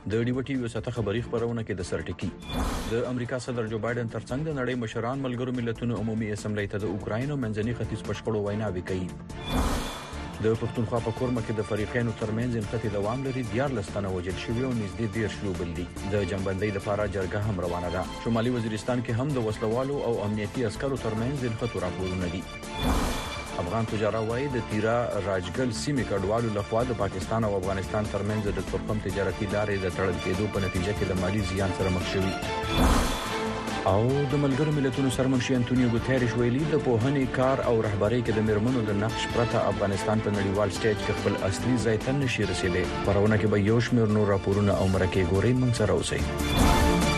د ډیوټي یو ساته خبري خبرونه کې د سرټکی د امریکا صدر جو بایدن ترڅنګ د نړۍ مشران ملګرو ملتونو عمومي اسمبلی ته د اوکراین او منځني ختیځ په شخړو ویناوي کوي. د پښتونخوا په کورمه کې د فریقینو ترمنځ انقطاع دوام لري. 14 تنه وژل شوي او نږدې 10 شلوبل دي. د جنگبندۍ لپاره جرګه هم روانه ده. شمالي وزیرستان کې هم د وسلوالو او امنیتي عسکرو ترمنځ انقطاع راپورونه دي. افغان تجارت وايي د تیرا راجګل سیمې کډوالو لخوا د پاکستان او افغانستان ترمنځ د تورخم تجارتي لارې د تړل کېدو په نتیجه کې د مالی زیان سره مخ شوي. او د ملګرو ملتونو سرمنشي انټونیو ګوتيريش ویلي د پوهنې کار او رهبرۍ کې د میرمنو د نقش پرته افغانستان په نړیوال سټیج کې خپل اصلي ځای ته نشي رسیدلی. پرونه کې به یو شمېر نور راپورونه او مرکه ګوري موږ سره اوسئ.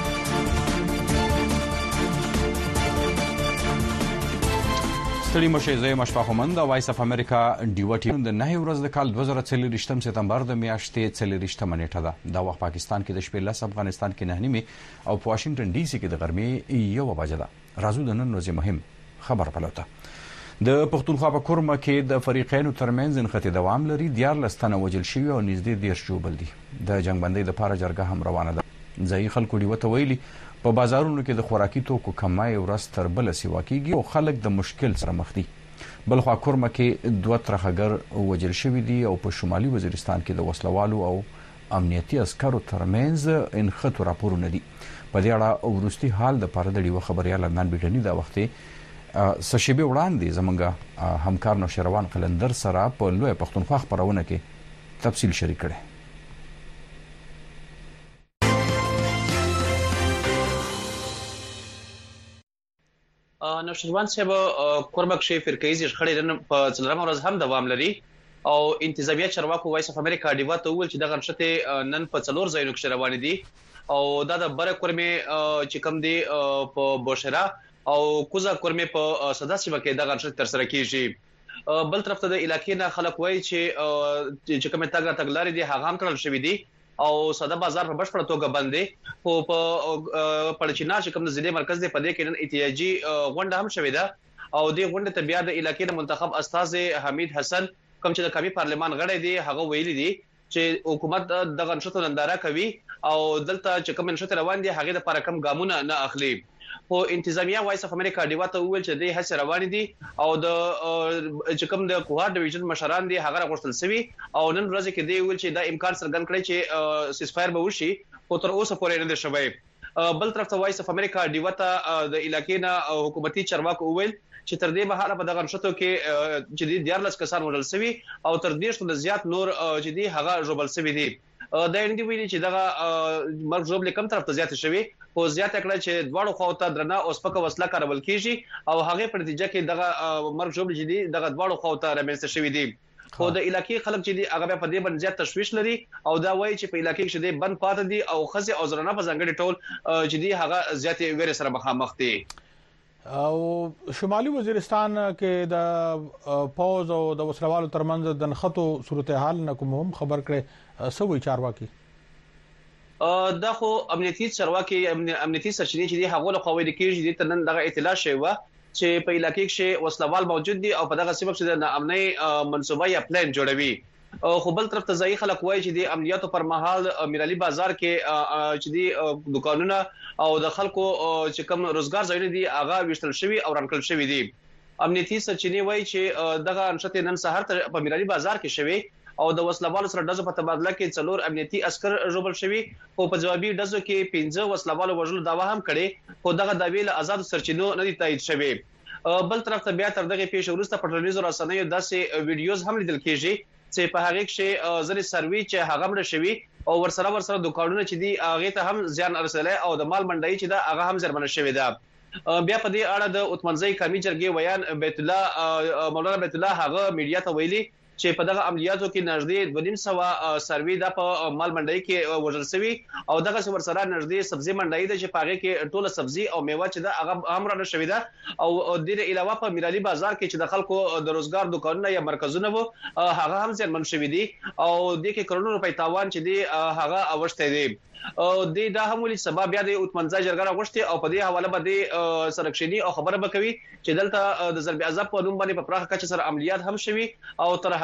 ستړي مشه زه مشفق همند د وایس اف امریکا ډیوټي د 9 ورځ د کال 2023 سپتمبر د میاشتې 23 نیټه ده. د وخت پاکستان کې د شپې لس، افغانستان کې 9 نیمه او په واشنگټن ډي سي کې د غرمې 1 بجه ده. راځو د نن ورځې مهم خبر پلوته. د پښتونخوا په کورمه کې د فریقینو ترمنځ انقطاع دوام لري. 14 تنه وژل شوي او نږدې 10 جوړ دي. د جنگبندۍ لپاره جرګه هم روانه ده. ځای خلکو ډیوته ویلي په بازارونو کې د خوراکي توکو کمای ورځ تر بل سیوا کیږي او خلک د مشکل سره مخ دي. بل خو کورمه کې 2 ترخګر وژل شوي دي او په شمالي وزیرستان کې د وسلوالو او امنیتي عسکرو ترمنځ انخته راپورونه دي. په دې اړه ورستي حال د پاره د یو خبريال عدنان بیټنی دا وخت سشبي وړاندې زمونږ همکار نوشروان قلندر سره په لوی پښتونخوا خبرونه کې تفصیل شریک کړي. نوشروان صاحب کوربک شي فرقېزي شخړې نن په څلورم ورځ هم دوام لري او انتظامیه چارواکو وایس اف امریکا ډیوا ته ویل چې دغه نشته نن په څلور ځایونو کې روان دي او دا د بره کورمه چې کم دي په بوشرا او کوزا کورمه په صدا سیمه کې دغه نشته تر سره کیږي. بل طرف ته د علاقې نه خلک وایي چې کومه تګلارې دي هغه هم تړل شوې دي او ساده بازار په بشپړه توګه بند دي. خو په پړچینا چې کوم ضلع مرکز دی په دې کې نن احتیاجي غونډه هم شوې ده او دې غونډه ته بیا د علاقې د منتخب استاذ حمید حسن کوم چې د قومي پارلمان غړی دی هغه ویلي دي چې حکومت دغه نشته ننداره کوي او دلته چې کوم نشته روان دي هغه د لپاره کم ګامونه نه اخلي. خو انتظامیه وایس اف امریکا ډیوا ته ویل چې د هڅه روان دي او د چې کوم د کوهار ډیویژن مشران دي هغه غوښتل سوي او نن ورځ کې دی ویل چې دا امکان څرګند کړی چې سیسفایر به وشي خو تر اوسه پورې نه دی شوی. بل طرف ته وایس اف امریکا ډیوا ته د علاقې نه حکومتي چارواکو ویل چې تر دې به په دغه نشته کې چې د 14 کسان وژل شوي او تر دې شته زیات نور چې دي هغه جوړل شوي دي. دا اندی ویلي چې دغه مرګ جوړل کم طرف ته زیات شوی او زیات کړه چې دواړو خواته درنه او سپکه وسله کارول کیږي او هغه په نتیجه کې دغه مرګ جوړل چې دي دغه دواړو خواته رامنځته شوی دي. خو د علاقې خلک چې دي هغه په دې باندې زیات تشویش لري او دا وایي چې په علاقې کې چې بند پاتې دي او خزي او زرنه په ځنګړي ټول چې دي هغه زیات ویره سره مخامخ دي. او شمالي وزیرستان کې د پوز او د وسلوالو ترمنځ د نخټو صورتحال نه کوم خبر کړي سوي چارواکي دا خو امنیتي چارواکي امنیتي سرچینې چې دي هغه له خوي د کېږي د تنن دغه اطلاع شوی و چې په علاقې کې وسلوال موجود دي او په دغه سبب چې د امنۍ منصوبه یا پلان جوړوي. خو بل طرف ته ځای خلک وایي چې د عملیاتو پر مهال میرالي بازار کې چې دي دکانونه او د خلکو چې کوم روزګار ځایونه دي هغه وشتل شوی او رانکل شوی دي. امنیتي سرچینې وایي چې دغه انشته نن سهار په میرالي بازار کې شوی او د وسلوالو سره دزو په تبادله کې څلور امنیتي عسكر جوړل شوی او په جوابي دزو کې 15 وسلوالو وژلو داوا هم کړي خو دغه داوی له آزاد سرچینو نه دي تایید شوی. بل طرف ته بیا تر دغه پیښ ورسته په ټلویزیون رسنیو داسې ویډیوز هم لیدل کیږي چې په هغه کې ځنې سروي چې هغه مړ شوی او ورسره دکانونه چې دي هغه ته هم زیان رسولای او د مال منډي چې دا هغه هم زرمنه شوی ده. بیا په دې اړه د اتمنځي قومي جرګې ویان بیت الله مولانا بیت الله هغه میډیا ته ویلي چې په دغه عملیاتو کې نږدې 2.5 سروي د په مال منډي کې وژل شوی او دغه څور سره نږدې سبزی منډي د چې پاغه کې ټوله سبزی او میوه چې د هغه هم را شوی ده او د دې علاوه په میرالي بازار کې چې د خلکو د روزګار دکانونه یا مرکزونه وو هغه هم ځمن شوی دي او د کې کروڑونو روپۍ تاوان چې دی هغه اوشته دي. د دا هم ولې سبب بیا د اتمنځه جرګه غوښتي او په دې حواله باندې سرکشنی او خبره وکوي چې دلته د ضرب عذاب په نوم باندې په پراخه کچه سره عملیات هم شوي او تر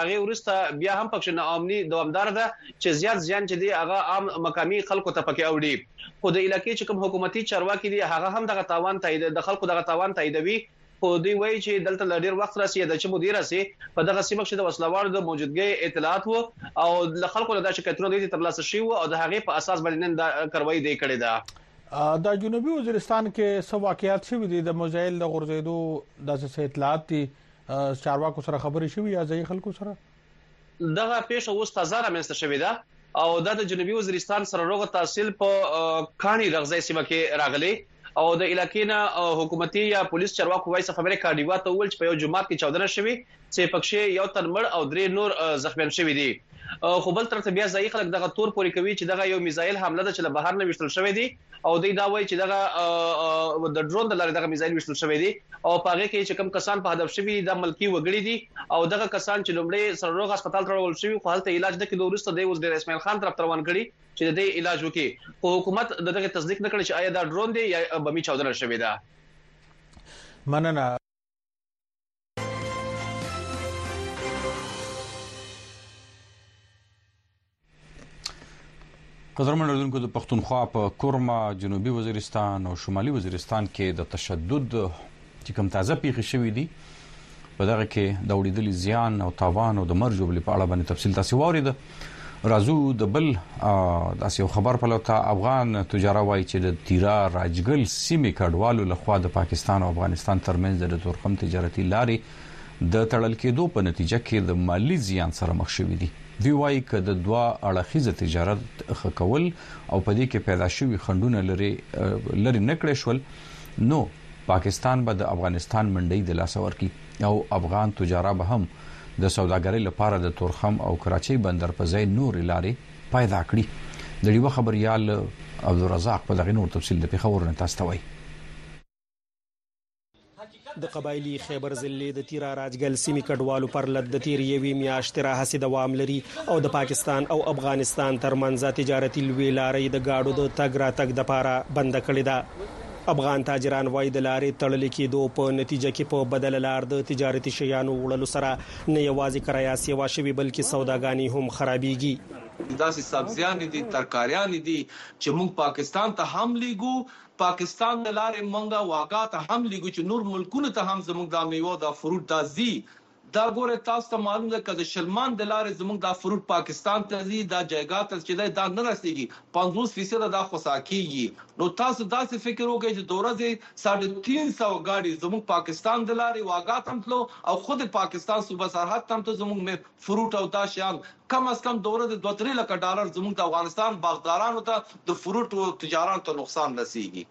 هغه ورسته بیا هم پکښ نه امني دوامدار ده چې زیات ځان چې دی هغه عام مقامي خلکو ته پکې اوړي خو د علاقې چې کوم حکومتي چارواکي دي هغه هم دغه تاوان تایید د خلکو دغه تاوان تاییدوي خو دوی وایي چې دلته ډیر وخت راسي د چې مدیر راسي په دغه سیمه کې د وسلوالو د موجودګۍ اطلاعات وو او د خلکو له شکایتونو د ترلاسه شي او د هغه په اساس باندې نن د کاروایی دی کړې ده د جنوبي وزیرستان کې څو واقعیات شوي دي د موزایل د غورځېدو د اطلاعات دي چارواکو سره خبرې شوي یا ځای خلکو سره دغه پیښه اوس تازه رامنځته شوې ده او د جنوبي وزیرستان سره روغ تحصیل په کانی رغځي سیمه کې راغلي او د علاقې نه حکومتي یا پولیس چارواکو وایس اف امریکا ډیوا ته ویل چې په یو جمعات کې 14 شوي چې پکښې یو تن مړ او درې نور زخمیان شوي دي خو بل ترته بیا ځای خلک دغه تور پوري کوي چې دغه یو میزایل حمله ده چې له بهر نه وشتل شوی دی او دوی دا وایي چې دغه د ډرون د لارې دغه میزایل وشتل شوی دی او پاره کې چې کم کسان په هدف شوی د ملکی وګړي دي او دغه کسان چې لومړی سرروغ هسپتال ته ورول شوی خو هلته علاج د کې دوه د اوس د اسماعیل خان طرف روان کړي چې د علاج وکړي خو حکومت دغه تصدیق نه کړي چې آیا دا ډرون دی یا بمی چودره شوی ده مننه قدرمن اردوونکو د پښتونخوا په کورما جنوبي وزیرستان او شمالي وزیرستان کې د تشدد چې کوم تازه پیښې شوې دي په دغه کې د وړېدلي زیان او تاوان او د مرګ جوړې په اړه باندې تفصیل تاسو واورید راځو د بل داسې یو خبر په لور افغان تجارت وایي چې د تیرا راجګل سیمې کډوالو لخوا د پاکستان او افغانستان ترمنځ د تورخم تجارتي لارې د تړل کېدو په نتیجه کې د مالی زیان سره مخ شوي دي دی وايي ک د دوا اړخیزه تجارت خکول او په دې کې پیدا شوی خندونه لري نکړې شول نو پاکستان به د افغانستان منډي د لاس ورکی او افغان تجارت به هم د سوداګرۍ لپاره د تورخم او کراچۍ بندر په ځای نور لارې پیدا کړي د دې خبريال عبدالرزاق په دغه نور تفصیل د پیښور نه تاسو ته وایي د قبایلی خیبر ضلع د تیرا راجګل سیمې کډوالو پر لد د تیر یوې میاشتې راهسي دوام لري او د پاکستان او افغانستان ترمنځ تجارتي لوی لارې د گاډو د تګ راتګ د پاره بند کړې ده افغان تاجران وایي د لارې تړل کېدو په نتیجه کې په بدل لار د تجارتي شیانو وړلو سره نه یوازې کرایه سیوا شوي بلکې سوداګانې هم خرابېږي داسې سبزیان دي ترکاریان دي چې موږ پاکستان ته هم لیګو پاکستان د لارې منګه واګا ته هم لیګو چې نور ملکونو ته هم زموږ د میوه د فروټ تازي دا ګوره تاسو ته معلوم ده کله شلمان د لارې زموږ د فروټ پاکستان ته زی دا جایګات چې دا نه رسیږي 50% دا خوساکیږي نو تاسو داسې فکر وکړئ چې دورځي 350 گاډي زموږ پاکستان د لارې واګات هم تلو او خود پاکستان صوبه سرحد هم ته زموږ فروټ او دا شیان کم از کم دورځي 2-3 لک ډالر زموږ د افغانستان باغدارانو ته د فروټ او تجارت ته نقصان رسیږي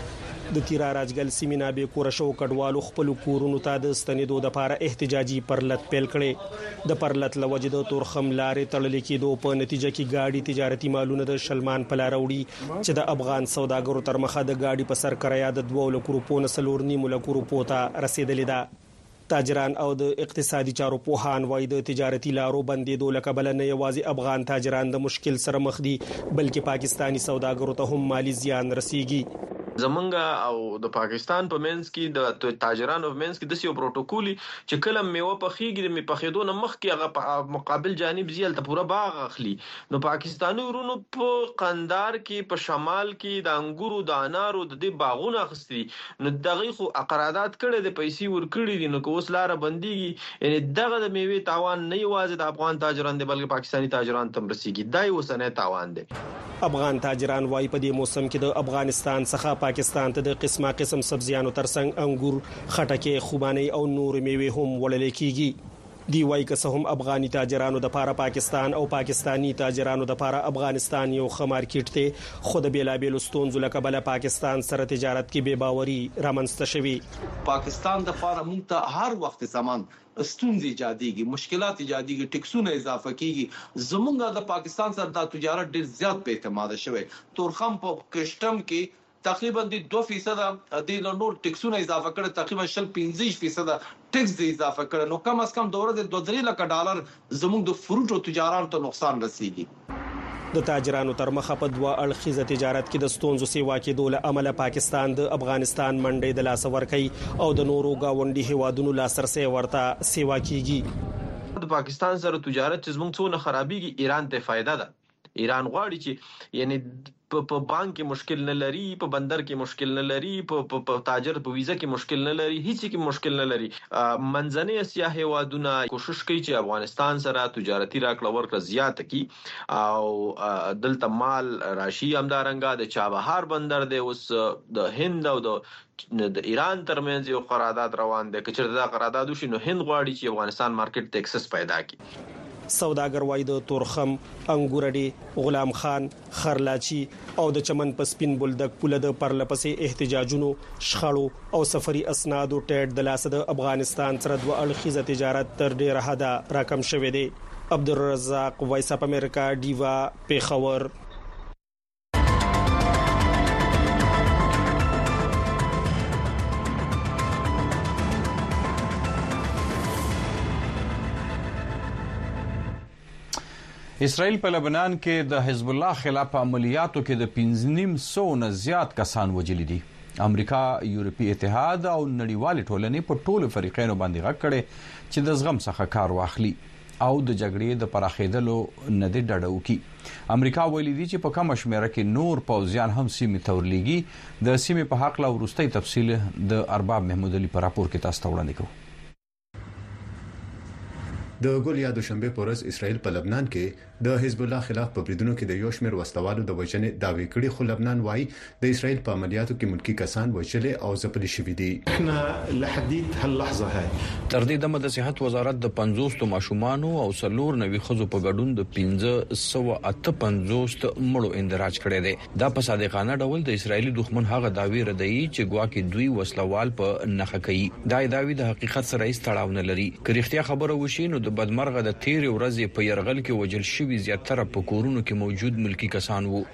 د تیرا راجګل سیمې به کور شو کډوالو خپل کورونو ته د ستنېدو د لپاره احتجاجي پرلط پیل کړي د پرلط لوجد تورخم لارې تړل کېدو په نتیجه کې گاډي تجارتي مالونه د شلمان په لار وړي چې د افغان سوداګرو تر مخه د گاډي په سر کرایه د 2 لک روپو نه 4.5 لک روپو ته رسیدلې ده تاجران او د اقتصادي چارو پوهان وایي د تجارتي لارو بندیدو لکه بل نه یوازې افغان تاجران د مشکل سره مخ دي بلکې پاکستانی سوداګرو ته هم مالی زیان رسیږي زمونږ او د پاکستان په منځ کې د تاجرانو په منځ کې د سیو پروتوکولي چې کله میوه پخېږي د پخېدو نه مخکې هغه مقابل جانب زیل ته پوره باغ اخلي نو پاکستاني ورونو په قندار کې په شمال کې د انګورو د انارو د دې باغونه اخستي نو دغه خو اقراضات کړي د پیسې ور کړي دي نو اوس لار بنديږي یعنی دغه د میوه تاوان نه یوازې د افغان تاجران دي بلکې پاکستانی تاجران تم رسیږي دای وسنه تاوان دي افغان تاجران وایي په دې موسم کې د افغانستان څخه پاکستان ته د قسم سبزیانو ترڅنګ انګور خټکي خوباني او نور میوه هم وړل کیږي دی وایي که هم افغاني تاجرانو د لپاره پاکستان او پاکستانی تاجرانو د لپاره افغانستان یو ښه مارکیټ دی خو د بیلابېلو ستونزو لکه بل پاکستان سره تجارت کې بے باوري رامنځته شوی پاکستان د لپاره موږ ته هر وخت زمان ستونزې ایجادېږي مشکلات ایجادېږي ټیکسونه اضافه کیږي زمونږ د پاکستان سره د تجارت ډیر زیات په اعتماد شوی تورخم په کسٹم کې تقریبا 2% د نور ټیکسونه اضافه کړي تقریبا 15% ټیکس اضافه کړي نو کم از کم دوره د 2 لک ډالر زموږ د فروټ او تجارت ته نقصان رسیږي د تاجرانو تر مخه په 2 اړخیزه تجارت کې د ستونزو سیوا کېدو له عمله پاکستان د افغانستان منډي د لاس ورکي او د نورو گاونډي هیوادونو لاسرسي ورته سیوا کیږي د پاکستان سره تجارت چې زموږ څونه خرابيږي ایران ته فائدہ ده. ایران غواړي چې یعنی په بانک کې مشکل نه لري، په بندر کې مشکل نه لري، په تاجر په ویزا کې مشکل نه لري، هیڅ کې مشکل نه لري. منځنۍ اسیا هیوادونه کوشش کوي چې افغانستان سره تجارتي راکړه ورکړه زیاته کړي او دلته مال راشي. همدارنګه د چابهار بندر دی اوس د هند او د ایران ترمنځ یو قرارداد روان دی. که چېرته دا قرارداد وشي نو هند غواړي چې افغانستان مارکیټ ته اکسس پیدا کړي. سوداګر وای د تورخم، انګورډي، غلام خان، خرلاچی او د چمن په سپین بولدک پوله د پرلپسې احتجاجونو، شخړو او سفري اسنادو ټیټ د لاس د افغانستان سره دوه اړخیزه تجارت تر ډیره حده راکم شوی دی. عبدالرزاق، وایس اپ امریکا، ډیوا، پیښور. اسرائیل په لبنان کې د حزب الله خلاف عملیاتو کې د 5.5 نه زیات کسان وژلي دي. امریکا، یورپی اتحاد او نړیوال ټولنې په ټولو فریقینو باندې غږ کړي چې د زغم څخه کار واخلي او د جګړې د پراخېدلو نه د ډډه وکړي. امریکا ویلي دي چې په کم شمیره کې نور پوځیان هم سیمې ته ورلېږي. د سیمې په حق لا وروستي تفصیل د ارباب محمود علي په راپور کې تاسو ته وړاندې کوو. د ګول یا دوشنبه په ورځ اسرائیل په لبنان کې د حزب الله خلاف په بریدونو کې د یو شمېر وسلوالو د وژنې دعوی کړي، خو لبنان وايي د اسرائیل په عملیاتو کې ملکی کسان وژل او ځپل شوي دي. احنا لحديت هاللحظه هاي تر دې دمه د صحت وزارت د 50 ماشومان او 490 خزو په ګډون د 1558 مړو اندراج کړي دي. دا په صادقانه ډول د اسرایلی دښمن هغه دعوی ردی چې ګواکې دوی وسلوال په نخښه کوي. دا دعوی د حقیقت سره هیڅ تړاو نه لري. که رښتیا خبره وشي نو د بدمرغه د تیر ورځې په يرغل کې وجل شوی زیاتره په کورونو کې موجود ملکی کسان وو.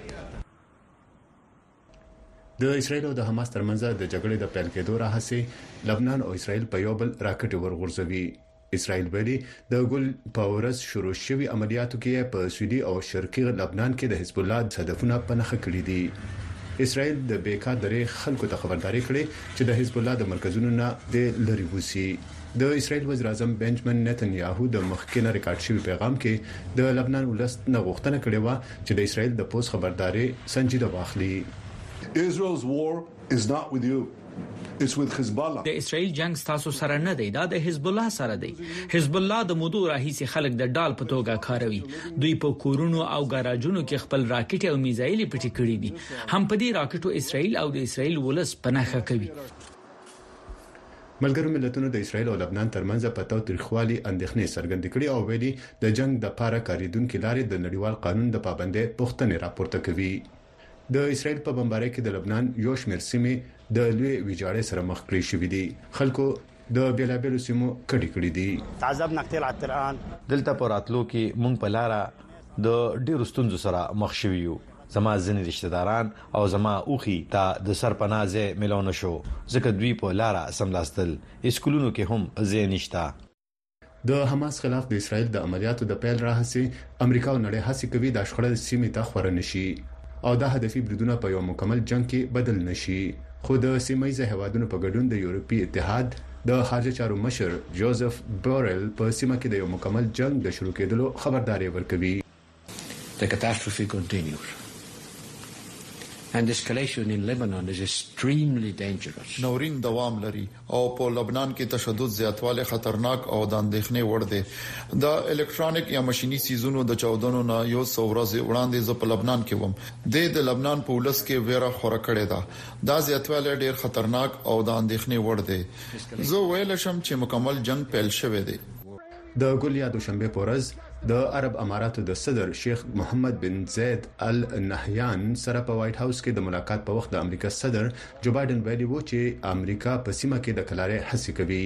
د اسرائیل او د حماس ترمنځ د جګړې د پیل کېدو راهسې لبنان او اسرائیل په یو بل راکټ ورغورځوي. اسرائیل ویلي د ګل په ورځ شروع شوی عملیاتو کې په سویلي او شرقي لبنان کې د حزب الله هدفونه په نخښه کړي دي. اسرائیل د بیکا درې خلکو ته خبرداري کړې چې د حزب الله د مرکزونو نه د لری وسی. د اسرائیل وزیر اعظم بنجامین نتنیاهو د مخکینه ریکارډ شوی پیغام کې د لبنان ولست نه غوښتنه کړې و چې د اسرائیل د پوز خبرداري سنجیده واخلي. Israel's war is not with you. It's with Hezbollah. د اسرائیل جنگ تاسو سره نه دی، دا د حزب الله سره دی. حزب الله د مودو راهیسي خلک د ډال په توګه کاروي. دوی په کورونو او ګاراجونو کې خپل راکټ او میزایل پټي کړی دي. هم په دې راکټو اسرائیل او د اسرائیل ولس پناهه کوي. ملګرو ملتونو د اسرائیل او لبنان ترمنځ په تاوتریخوالي اندېښنې څرګندې کړې او ویلي د جنگ د پاره کاریدونکو لارې د نړیوال قانون د پابندۍ پوښتنې راپورته کوي. د اسرائیل په بمبارۍ کې د لبنان یو شمېر سیمې د لوی ویجاړۍ سره مخ کړې شوې دي. خلکو د بیلابیلو سیمو کړي دي. تعذب نقتل عطران دلته پراتلو کې مونږ په لاره د ډیرو ستونزو سره مخ شوي یو. زما ځینې رشتہ داران او زما اوخي ته د سرپنازه ملون شو ځکه دوی په لاره سملاستل اسکولونو کې هم ځای نشته. د حماس خلاف د اسرائیل د عملیاتو د پیل راهسي امریکا او نړۍ هڅه کوي د شخړې سیمې ته خور نشي او د هدفي بریدونه په یو مکمل جنگ کې بدل نشي. خو د سیمایي هیوادونو په ګډون د یورپی اتحاد د خارجه چارو مشر جوزف بورل په سیمه کې د یو مکمل جنگ د شروع کېدلو خبرداري ورکوي. The catastrophe continues. And escalation in Lebanon is extremely dangerous. نورین دوام لري او په لبنان کې تشدد زیاتواله خطرناک او د اندېښنې وړ دی. د الکترونیک یا ماشيني سيزونو د چاودنو نه یو څورځ وړاندې ز په لبنان کې وم د لبنان په ولس کې ویره خور کړې ده. دا زیاتواله ډېر خطرناک او د اندېښنې وړ دی. زه ویل شم چې مکمل جنگ پیل شوی دی. د ګول یا دوشنبه په ورځ د عرب اماراتو د صدر شیخ محمد بن زید ال نهیان سره په وایټ هاوس کې د ملاقات په وخت د امریکا صدر جو بایدن ویلي وو چې امریکا په سیمه کې د کلارې هڅې کوي.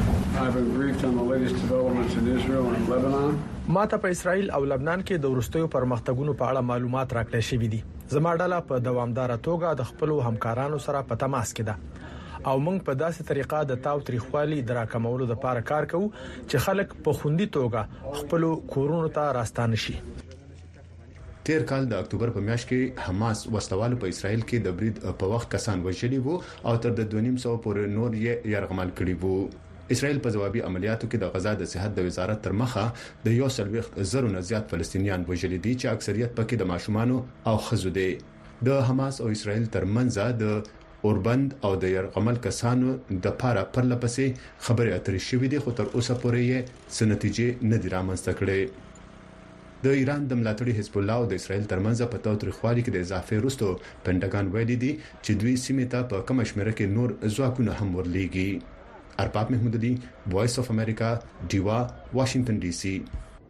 ما ته په اسرائیل او لبنان کې د ورستیو پرمختګونو په اړه معلومات راکړل شوې دي. زما ډله په دوامدار توګه د خپل همکارانو سره په تماس کې ده او موږ په داسې طریقه د تاوتریخوالي دراکمولو لپاره کار کوو چې خلک په خوندي توګه خپل کورونو ته راستانه شي. تیر کال د اکتوبر په میاشت کې حماس وسلوالو په اسرائیل کې د برید په وخت کسان وژلي وو او تر 2.5 پورې نور یې یرغمل کړي وو. اسرائیل په جوابي عملیاتو کې د غزا د صحت د وزارت تر مخه د 1.0 نه زیات فلسطینیان وژل دي چې اکثریت پکې د ماشومان او ښځو دي. د حماس او اسرائیل ترمنځ د اوربند او د يرغمل کسانو د پاره پرلپسې خبرې اترې شوې دي، خو تر اوسه پورې څه نتیجې نه دي رامنځته کړې. د ایران د ملاتړي حزب الله او د اسرائیل ترمنځ په تاوتریخوالي کې د اضافه وروسته پینټاګان ویلي دي چې دوی سیمه ته په کم شمېر کې نور ځواکونه هم ورلېږي. ارباب محمودی، وایس اف امریکا، ډیوا، واشنگټن ډي سي.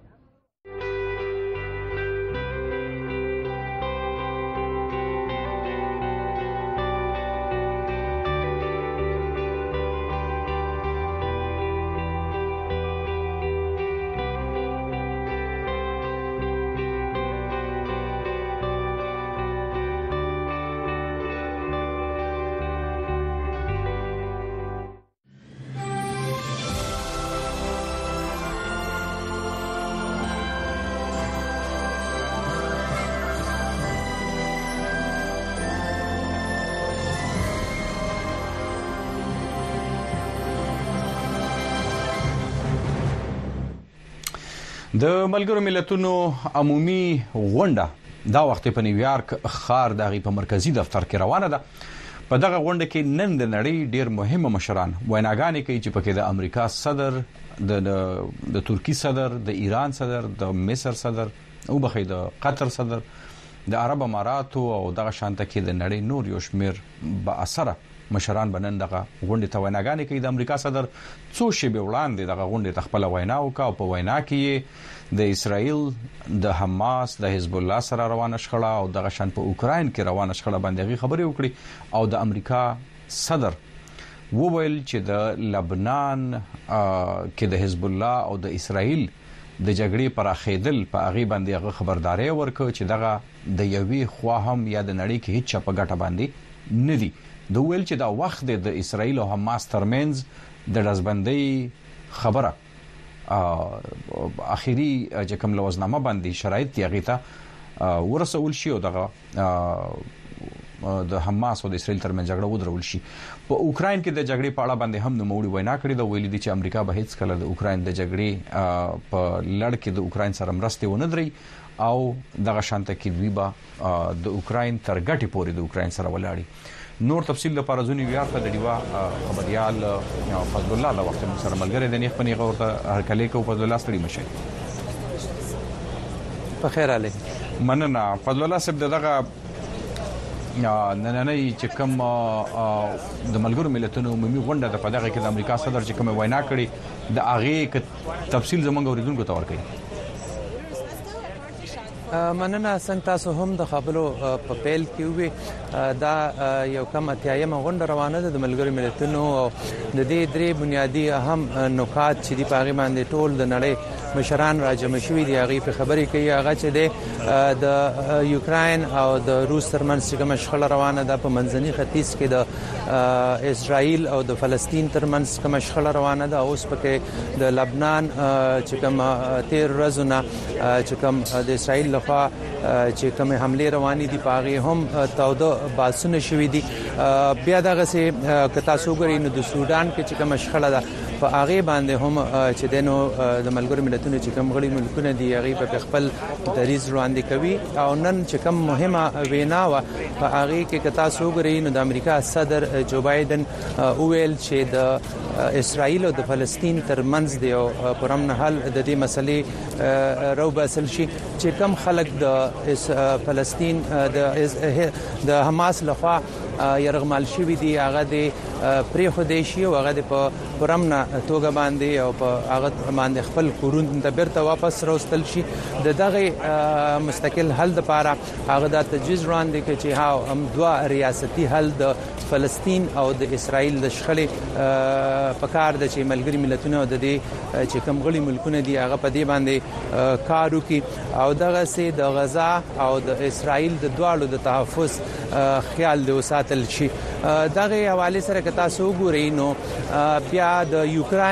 د ملګرو ملتونو عمومي غونډه دا وخت په نیویارک ښار دغه په مرکزی دفتر کې روانه ده. په دغه غونډه کې نن د نړۍ ډیر مهمه مشران ویناګانې کوي چې پکې د امریکا صدر، د ترکی صدر، د ایران صدر، د مصر صدر او بخې د قطر صدر، د عرب اماراتو او دغه شانته کې د نړۍ نور یو شمیر با اثر مشران بنن دغه غونډه ته ویناګانې کوي. د امریکا صدر څو شیبې وړاندې دغه غونډه ته خپل وینا وکړه او په وینا کې د اسرائیل، د حماس، د حزب الله سره روانه شخړه او دغه شان په اوکراین کې روانه شخړه باندې خبرې وکړي او د امریکا صدر وویل چې د لبنان کې د حزب الله او د اسرائیل د جګړې پر اخیدل په هغه باندې هغه خبرداري ورکړه چې دغه د یوې خوا هم یا د نړۍ کې هیڅ په ګټه باندې نه دي. د ویل چې دا وخت د اسرائیل او حماس ترمنځ د رزبندۍ خبره اخیری چې کوم لوزنامه باندې شرایط یې غیته ورسول شي او دغه د حماس او د اسرائیل ترمنځ جګړه ودرول شي. په اوکراین کې د جګړې په اړه باندې هم نوموړي وینا کړې ده. ویلي دي چې امریکا به هیڅ کله د اوکراین د جګړې په لړ کې د اوکراین سره مرسته ونه دري او دغه شانته کې دوی به د اوکراین تر ګټې پورې د اوکراین سره ولاړي. نور تفصیل لپاره زونی نیویارک ته د ډیوا خبريال فضل الله د وخت سره ملګری د نیخ پنی غورته هر کله کو فضل الله ستړي مشه. په خیر علي مننه فضل الله صاحب دغه نننۍ چې کوم د ملګرو ملتونو عمومي غونډه د پدغه کې د امریکا صدر چې کوم وینا کړي د هغه تفصیل زمونږ اوریدونکو ته ورکړي. مننه څنګه تاسو هم د خبرو په پیل کې وي دا یو کم اتیایم غونډه روانه ده د ملګرو ملتونو د دې درې بنیادی اهم نکات چې دی پاغي باندې ټول د نړۍ مشران راجمع شوي دي. هغه په خبرې کوي هغه چې د یوکراین او د روس ترمنځ کوم شخړه روانه ده، په منځني ختیځ کې د اسرائیل او د فلسطین ترمنځ کوم شخړه روانه ده، اوس پکې د لبنان چې کوم 13 ورځې چې کوم د اسرائیل لخوا چې کوم حمله رواني دي پاغي هم تاوده باسونه شوي دي. بیا دغه سه کتا سوګری نو د سودان کې چې کوم شخړه ده په هغه باندې هم چې دنو د ملګرو ملتونو چې کوم غړي ملکونه دي هغه په خپل دریز وړاندې کوي او نن چې کوم مهمه وینا و په هغه کې کتا سوګری نو د امریکا صدر جو بایدن وویل چې د اسرائیل او د فلسطین ترمنځ دی او پرمن حل د دې مسلې روباسل شي چې کوم خلک د فلسطین د حماس لخوا يرغمال شوی دی هغه د پری خودشي او هغه په پرمنه توګه باندې او په هغه باندې خپل کورون ته بیرته واپس راوستل شي. د دغه مستقل حل لپاره هغه د تجویز وړاندې کړي چې هم دوه ریاستي حل د فلسطین او د اسرائیل د شخړې په کار د چې ملګری ملتونو د دې چې کوم غړي ملکونه دي هغه په دې باندې کار وکړي او دغه سي د غزا او د اسرائیل د دواړو د تحفظ خیال د وساتل شي. دغه حواله سره که تاسو وګورئ نو بیا د یوکراین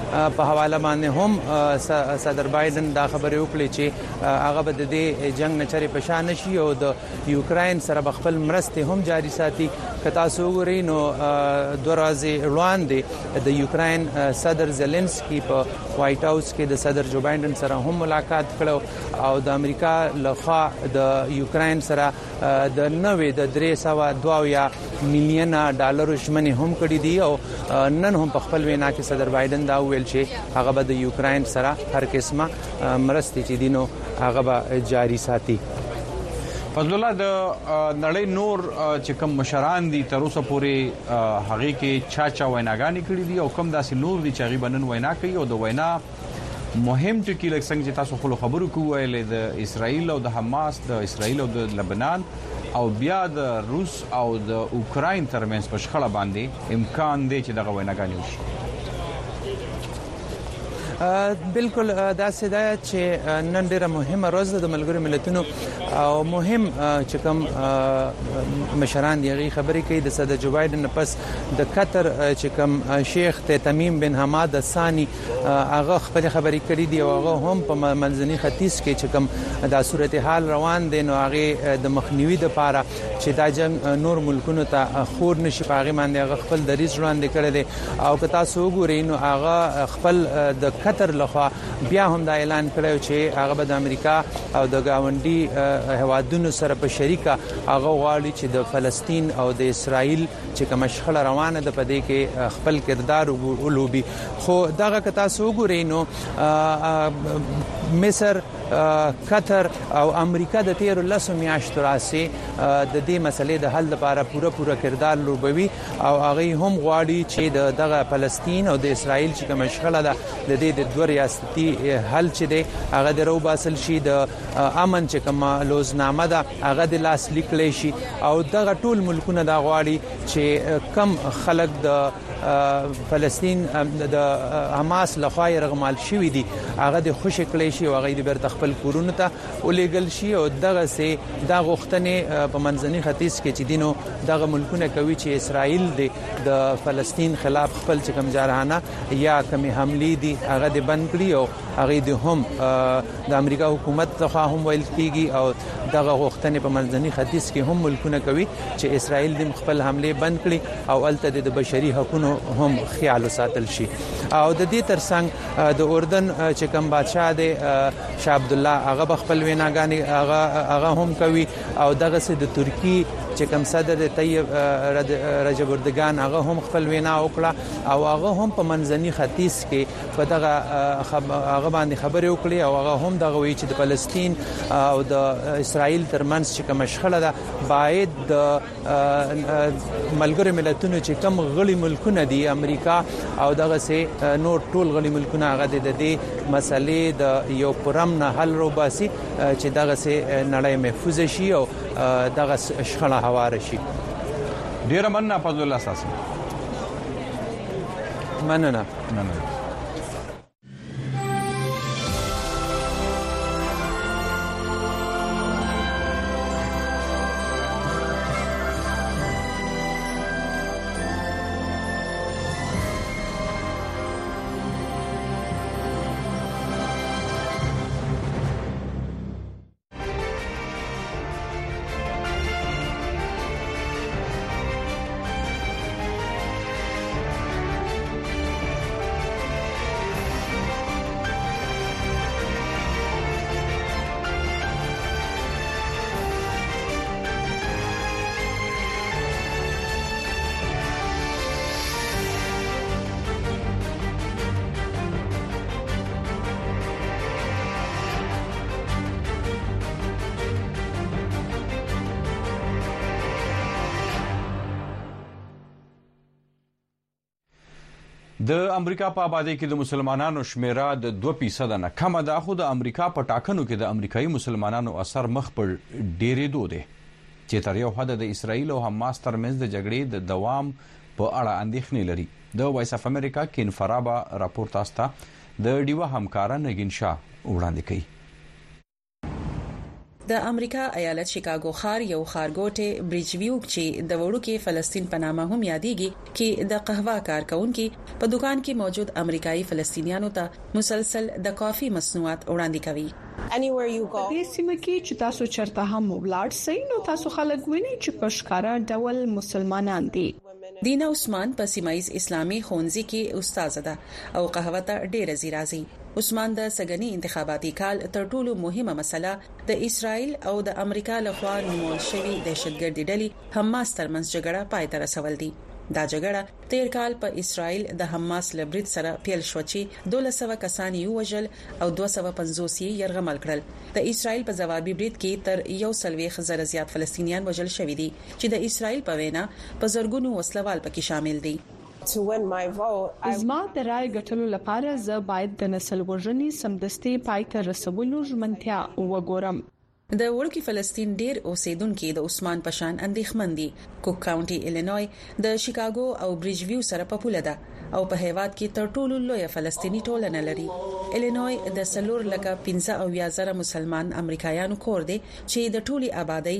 په حواله باندې هم صدر بایدن دا خبرې وکړې چې هغه به د دې جنگ نه چرې پشا نشي او د یوکرين سره خپل مرستې هم جاري ساتي. کتا سوګوري نو دروازه وړاندې د یوکرين صدر زيلنسکي په وایټ هاوس کې د صدر جو بایدن سره هم ملاقات کړو او د امریکا لخوا د یوکرين سره د 302 میلیون ډالر شمنې هم کړې دي او نن هم په خپل وینا کې صدر بایدن دا ویل چې هغه به د یوکرين سره هر قسمه مرستې چې دینو هغه به جاري ساتي. فضل الله د نړۍ نور چې کوم مشران دي تر اوسه پورې هغه کې چا ویناګانې کړې دي او کوم داسې نور دي چې هغه بنن وینا کوي او د وینا مهم ټکی لکه څنګه چې تاسو خبرو کوی د اسرائیل او د حماس د اسرائیل او د لبنان او بیا د روس او د اوکراین ترمنځ په شخړه باندې امکان دی چې دغه ویناګانې وشي. بالکل دا سده چې نن ډیره مهمه ورځ ده د ملګرو ملتونو او مهم چې کوم مشران دی خبرې کوي د صدر جو بایدن پس د قطر چې کوم شیخ تمیم بن حماد الثانی هغه خپل خبرې کړې دي او هغه هم په منځني ختیځ کې چې کوم د صورتحال روان دي نو هغه د مخنیوي لپاره چې دا جنگ نور ملکونو ته خور نشي پاغي باندې هغه خپل دریځ وړاندې کړی دی او که تاسو وګورئ نو هغه خپل د قطر لخوا بیا هم دا اعلان کړی چې هغه به د امریکا او د گاونډي هوادونو سره په شریکه هغه غواړي چې د فلسطین او د اسرائیل چې کوم شخړه روانه ده په دې کې خپل کردار ولوبي. خو دغه که تاسو وګورئ نو مصر قطر او امریکا د 13 میاشتو راځي د دې مسلې د حل لپاره پوره کردار لوبوي او هغه هم غواړي چې دغه فلسطین او د اسرائیل چې کوم شخړه ده د دې د دوه ریاستي حل چې دی هغه درو باسل شي د امن چې کوم لوزنامه ده هغه د لاس لیکل شي او دغه ټول ملکونه دا غواړي چې کم خلک د فلسطین د حماس لخوا رغمال شوی دي هغه د خوشی کلی شي او هغه د بیرته خپل کورونه ته ولېګل شي او دغه سي د غوښتنې په منځني ختیځ کې چې دینو دغه ملکونه کوي چې اسرائیل د فلسطین خلاف خپل چې کوم جارحانه یا کومي حمله دي هغه د بند کړی او هغه د هم د امریکا حکومت لخوا هم ویل کیږي او دغه غوښتنې په منځني ختیځ کې هم ملکونه کوي چې اسرائیل د خپل حمله بند کړي او الته د بشري حقوقو هم خیال ساتل شي. او د دې ترڅنګ د اردن چې کوم بادشاہ دی شاه عبد الله هغه خپل ویناګانی هغه هم کوي او دغه سه د ترکی چې کوم صدر طیب رجب اردوغان هغه هم خپل وینا وکړه او هغه هم په منځني ختیځ کې په دغه هغه باندې خبرې وکړي او هغه هم دغه وی چې د فلسطین او د اسرائیل ترمنځ چې کوم شخړه ده باید د ملګرو ملتونو چې کوم غړي ملکونه دي امریکا او دغه سه نور ټول غړي ملکونه هغه د دې مسلې د یو پرم نه حل روباسي چې دغه سه نړۍ محفوظ شي او دغه شخړه هوار شي. ډیر مننه فضل الله اساسي. مننه. د امریکا په آبادی کې د مسلمانانو شمیره د 2% نه کم ده خو د امریکا په ټاکنو کې د امریکایي مسلمانانو اثر مخ پر ډېرې دوده چې تر یو حد د اسرائیل او حماس ترمنځ د جګړې د دوام په اړه اندېښنې لري. د وایس اف امریکا کین فرابا راپور تاسو ته د ډیوه همکارا نگین شاه وړاندې کوي. د امریکا ایالت شیکاګو ښار یو ښارګوټه بریجویو چې د وړوکي فلسطین په نامه هم یادېږي کې د قهوه کارکونکو په دکان کې موجود امریکایي فلسطینیانو ته مسلسل د کافي مصنوعات وړاندې کوي. دې سیمه کې چې تاسو چرته هم ولاړ سئ نو تاسو خلک وینئ چې په ښکارا ډول مسلمانان دي. دینا عثمان په سیمایز اسلامي ښوونځي کې استاد ده او قهوه ته ډېر زیرازي. عثمان د سګنی انتخاباتي کال تر ټولو مهمه مسله د اسرائیل او د امریکا لخوا نومول شوی دهشتګردي ډلې حماس ترمنځ جګړه پای ته رسول دي. دا جګړه تیر کال په اسرائیل د حماس لبرید سره پیل شو چې 1200 کسان یې وژل او 250 یې یرغمل کړل. د اسرائیل په ځوابي برید کې تر 140,000 زیات فلسطینیان وژل شوي دي چې د اسرائیل په وینا په زرګونو وسلوال پکې شامل دي. زما د رای ګټلو لپاره زه باید د نسل وژنې سمدستي پای ته رسولو ژمنتیا وګورم. د وړوکی فلسطین ډیر اوسیدونکو د عثمان پشان اندېښمن دي. کوک کاونټي ایلینوی د شیکاګو او بریجویو سره په پوله ده او په هیواد کې تر ټولو لوی فلسطینی ټولنه لري. ایلینوی د 3,15,000 مسلمان امریکایانو کور دی چې د ټولي آبادی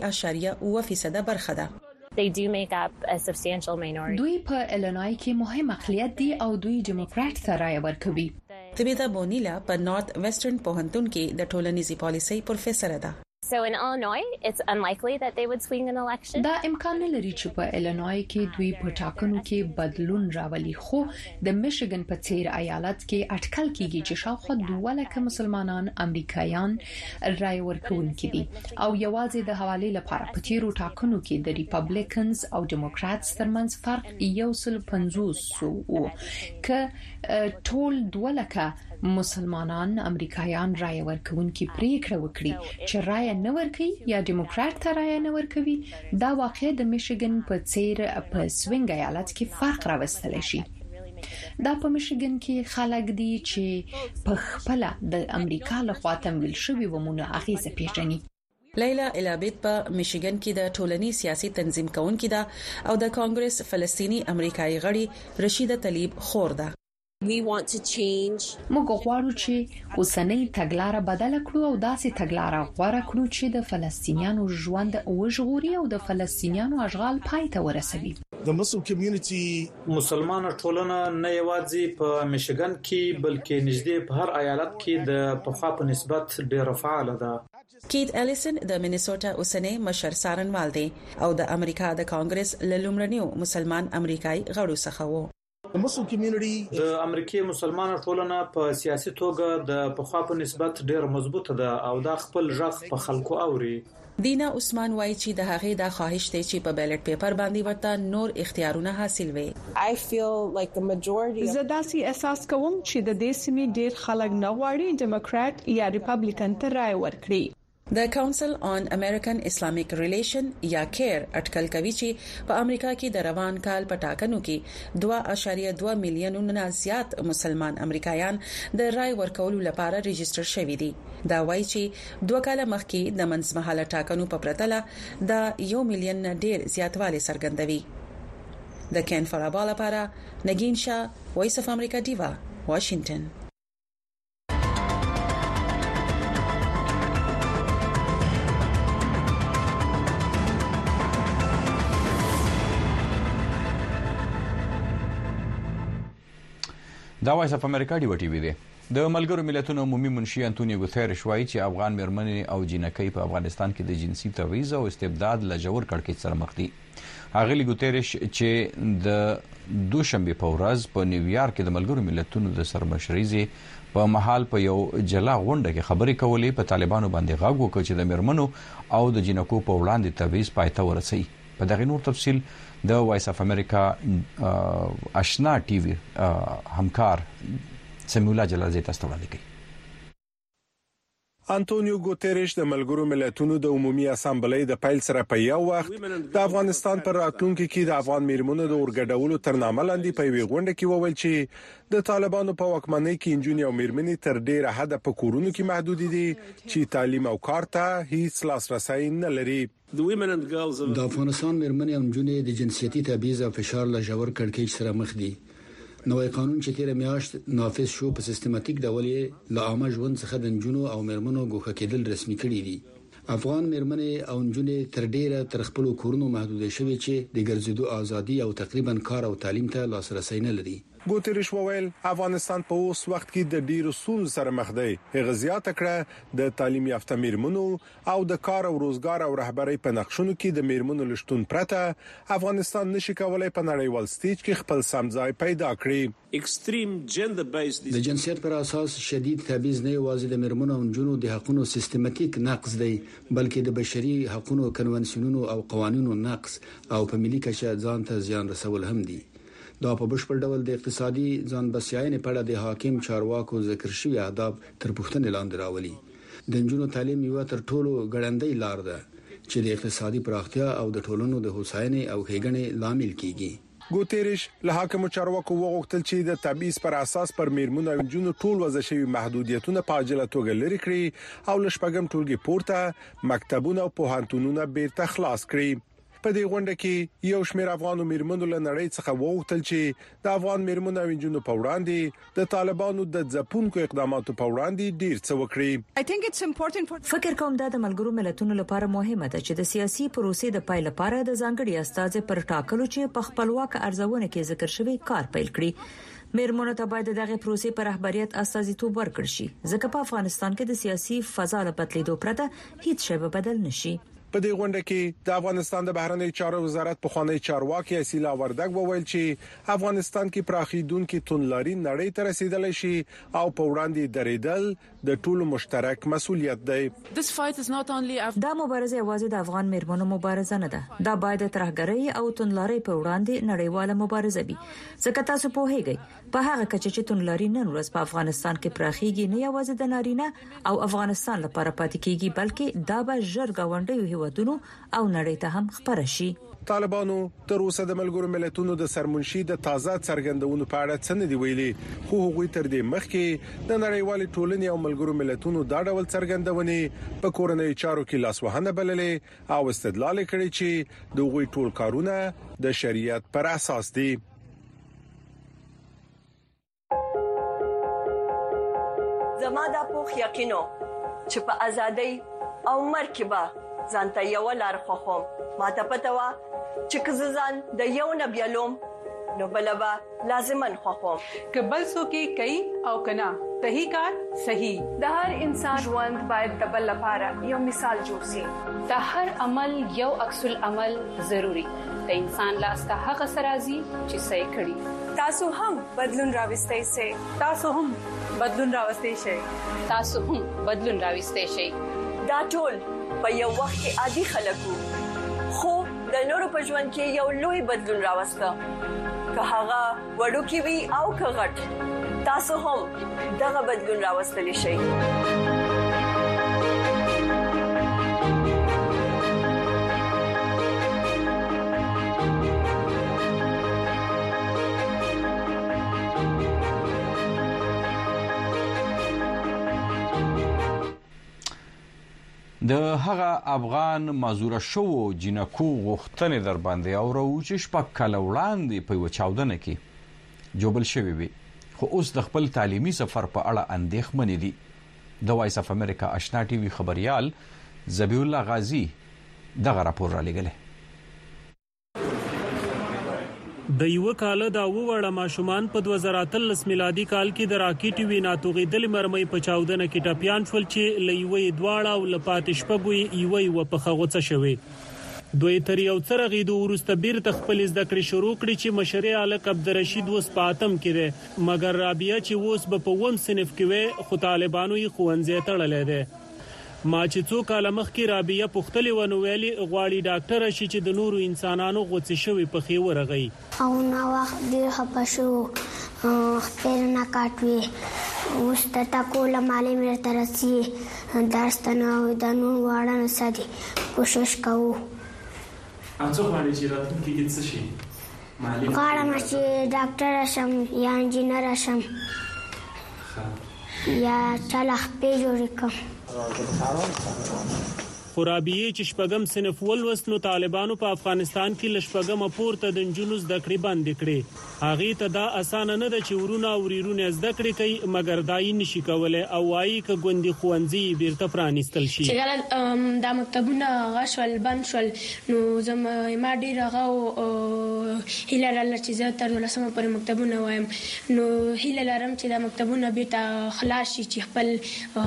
3.1% برخه ده. They do make up a substantial minority. دوی په ایلینوی کې مهم اقلیت دي او دوی ډیموکرات ته رائے ورکوي. تبیتا بونیلا په نارت ویسټرن پوهنتون کې د ټولنیزي پالیسۍ پروفیسور ده. So in Illinois, it's unlikely that they would swing an election. دا امکان نه لري چې په ایلینوی کې دوی په ټاکنو کې بدلون راولي، خو د میشیګن په څیر ایالت کې اټکل کیږي چې شاوخوا 2 مسلمانان امریکایان رائے ورکوونکي دي او یوازې د حواله لپاره په تیرو ټاکنو کې د ریپبلیکنز او ډیموکراتس ترمنځ فرق 150 وو ک ټول 2 مسلمانان امریکایان رائے ورکوونکي پریکړه وکړي چې رائے نه ورکړي یا ډیموکرات ته رائے نه ورکوي. دا واقع د میشیګن په څیر په سوینګ ایالت کې فرق راوستل شي. دا په میشیګن کې خلک دي چې په خپل د امریکا لخوا تمویل شوی ومونه اغیزه پیژني. لیلا الابید په میشیګن کې د ټولنی سیاسي تنظیم کونکي ده او د کانګرس فلسطینی امریکایي غړي رشیده طلیب خور ده. موږ غواړو چې اوسنۍ تګلارې بدل کړو او داسې تګلارې غوړه کړو چې د فلسطینیانو ژوند وژغوري او د فلسطینیانو اشغال پای ته ورسوي. مسلمان ټولنه نه یوازې په میشیګن کې بلکې نږدې په هر ایالت کې د پخوا په نسبت ډېر فعال ده. کیت الیسن د مینیسوټا اوسنۍ مشر سارنوال دی او د امریکا د کانګرس لومړنیو مسلمان امریکایي غړو څخه وو. د امریکای مسلمان ټولنه په سیاسي توګه د پخوا په نسبت ډېر مضبوطه ده او دا خپل ځخ په خلکو اوري. دینا عثمان وایي چې د هغې د خواهش ته چې په بیلټ پیپر باندې ورته نور اختیارونه حاصل وي. زه داسې احساس کوم چې د دې سیمې ډېر خلک نه غواړي ډیموکرات یا ریپبلیکن ته رائے ورکړي. د کونسل آن امریکن اسلامیک ریلیشن یا کیر اټکل کوي چې په امریکا کې د روان کال په ټاکنو کې 2.2 میلیون نه زیات مسلمان امریکایان د رائے ورکولو لپاره ریجستر شوي دي. دا وایي چې 2 کال مخکې د منځمهاله ټاکنو په پرتله د 1 میلیون ډیر زیاتوالی څرګندوي. د کین فرابا لپاره نگین شاه، وایس اف امریکا دیوا، واشنگټن. دا وایس اف امریکا دی وټي وی دی. د ملګرو ملتونو عمومي منشي انټونیو ګوتيريش وایي چې افغان مرمنې او جنکۍ په افغانستان کې د جنسي تبعیض او استبداد له ژور کړکېچ سره مخ دي. اغلی ګوتيريش چې د دوشنبه په ورځ په نیویارک کې د ملګرو ملتونو د سرمشرۍ په محل په یو جلا غونډه کې خبرې کولې په طالبانو باندې غږ وکړ چې د مرمنو او د جنکو په وړاندې تبعیض پای ته ورسوي. په دغه نور تفصيل د وایس اف امریکا آشنا ټي وي همکار سمیولا جلال زیات استوړاندې کوي. انټونیو ګوتيريش د ملګرو ملتونو د عمومي اسامبلې د پیل سره په یو وخت د افغانستان پر راتلونکو کې د افغان میرمنو د اورګډولو تر نامه لاندې په وی غونډه کې وویل چې د طالبانو په واکمنۍ کې انجونی او میرمنې تر ډیره حد په کورونو کې محدود دي چې تعلیم او کار ته هیڅ لاسرسي نه لري. د افغانستان میرمنې او انجونی د جنسيتي تبعیض او فشار له ژور کړکېچ سره مخ دي. نوې قانون چې تیر میاشت نافذ شو په سیستماتیک ډول له عامه ژوند څخه د انجونو او میرمنو ګوښه کېدل رسمي کړي دي. افغان مېرمنې او نجونې تر ډیره تر خپل کورونو محدود شوي چې د ګرځېدو ازادي او تقریبا کار او تعلیم ته لاسرسي نه لري. ګوتریش وویل افغانستان په اوس وخت کې د ډیرو ستونزو سره مخ دی. هغه زیاته کړه د تعلیم یافته میرمنو او د کار او روزګار او رهبرۍ په نقشونو کې د میرمنو لشتون پرته افغانستان نشي کولای په نړیوال سټیج کې خپل سمځای پیدا کړي. ایکستریم جندر بیسډ د جنسیت پر اساس شدید تبعیض نه یوازې د میرمنو او نجونو د حقوقو سیستماتیک نقض دی بلکې د بشري حقوقو کنوانسیونونو او قوانینو نقض او په ملي کچه ځان ته زیان رسول هم دي. دا په بشپړ ډول د اقتصادي ځان بسیاینې په اړه د حاکم چارواکو ذکر شوی اهداف تر پوښتنې لاندې راولي. د نجونو تعلیم یو تر ټولو ګړندۍ لار ده چې د اقتصادي پراختیا او د ټولنو د هوساینې او ښېګڼې لامل کیږي. ګوتریش له حاکم چارواکو وغوښتل چې د تبعیض پر اساس پر میرمنو او نجونو ټول وضع شوی محدودیتونه په عاجله توګه لري کړي او لشپږم ټولګي پورته مکتبونه او پوهنتونونه بیرته خلاص کړي. په دې غونډه کې یو شمېر افغانو میرمنو له نړۍ څخه وغوښتل چې د افغان میرمنو او نجونو په وړاندې د طالبانو د ځپونکو اقداماتو په وړاندې ډیر څه وکړي. فکر کوم دا د ملګرو ملتونو لپاره مهمه ده چې د سیاسي پروسې د پای لپاره د ځانګړي استازي پر ټاکلو چې په خپلواک ارزونه کې ذکر شوی کار پیل کړي. میرمنو ته باید دغه پروسې پر رهبریت استازیتوب ورکړي شي ځکه په افغانستان کې د سیاسي فضا له بدلیدو پرته هیڅ شی به بدل نشي. په دې غونډه کې د افغانستان د بهرنی چارو وزارت په خوانی چارواکي اسیلا وردګ وویل چې افغانستان کې پراخیدونکو تونلاري نړۍ ته رسیدلی شي او په وړاندې درېدل د ټولو مشترک مسؤلیت دی. دا مبارزه یوازې د افغان میرمنو مبارزه نه ده. دا باید ترهګرۍ او تونلاري په وړاندې نړیواله مبارزه وي. ځکه تاسو پوهیږئ په هغه کچه چې تونلاري نن ورځ په افغانستان کې پراخیږي نه یوازې د نارینه او افغانستان لپاره پاتې کیږي بلکې دا به ژر گاونډي ودونو او نړۍ ته هم خبره شي. طالبانو تر اوسه د ملګرو ملتونو د سرمنشي د تازه څرګندونو په اړه څه نه دی ویلي خو هغوی تر دې مخکې د نړیوال ټولنې او ملګرو ملتونو دا ډول څرګندونې په کورنۍ چارو کې لاسوهنه بللې او استدلال کړي چې د هغوی ټول کارونه د شریعت پر اساس دي. زما د پوخ یقینو چې په ازادۍ او مرکبه ځانته یو لار خوخم ما ته پته وا چې ځان د یو نبیلوم نو بلبا لازمن خوخم کبل سو کې کوي او کنا صحیح کار صحیح. د هر انسان ژوند باید د بل لپاره یو مثال جوړ شي. د هر عمل یو عکس العمل ضروری. د انسان لاس ته هغه سرازي چې صحیح کړي. تاسو هم بدلون راوستئ شئ. تاسو هم بدلون راوستئ شئ. تاسو هم بدلون راوستئ شئ. دا ټول په یو وخت کې عادي خلکو خو د نورو په ژوند کې یو لوی بدلون راوسته. که هغه وړوکی وي او که غټ تاسو هم دغه بدلون راوستلی شئ. د هغه افغان مازوره شو جنکو غوښتنې در باندې اورو چې شپږ کاله وړاندې په یو چاودنه کې جوبل شوی وي خو اوس د خپل تعلیمي سفر په اړه اندېښمنې دي. د وایس اف امریکا آشنا ټي وي خبريال ذبیح الله غازی دغه راپور را لګله. د یو کال دا وړه ماشومان په 2013 میلادي کال کې د راکټ وینا توغیدل مرمۍ په چاودنه کې ټپيان شول چې لېوي دواړه او لپات شپږوي یوي و په خغوڅه شوی. دوی تر یو څرغې د ورسته بیرته خپل زده کړې شروع کړې چې مشرع الک عبدالرشید وس پاتم کړي مګر رابعه چې وس په ووم صنف کې وي خو طالبانو یې خوندې تړلې ده. ما چې څو کال مخکې رابعه پختلې ونه ویلي غواړي ډاکټر شي چې د نورو انسانانو غوڅ شوی په خې ورغی. او نو وخت ډیر خپشو خپل نه کاټوي اوس تا کوله مالې مې ترسي درس نه د نور واړه سدي کوشش کوو. څو باندې چې راتلونکي کې څه شي غواړم چې ډاکټر شم یا انجینر شم یا چلخ په جوړ کوم. خرابیه چې شپږم صنف ولوست نو طالبانو په افغانستان کې لشپږم پورته د جنونو زده کړې بند کړې. هغه ته دا اسانه نه ده چې ورونه او ورونه زده کړې کوي مګر دای نشي کولای او وايي ک ګوندي خوندزي بیرته پرانیستل شي. چې دا مکتبونه غشول بند شول نو زما ما ډیر هغه هیله لرله چې زه تر ولسمه پر مکتبونه وایم نو هیله لرم چې دا مکتبونه بیرته خلاص شي چې خپل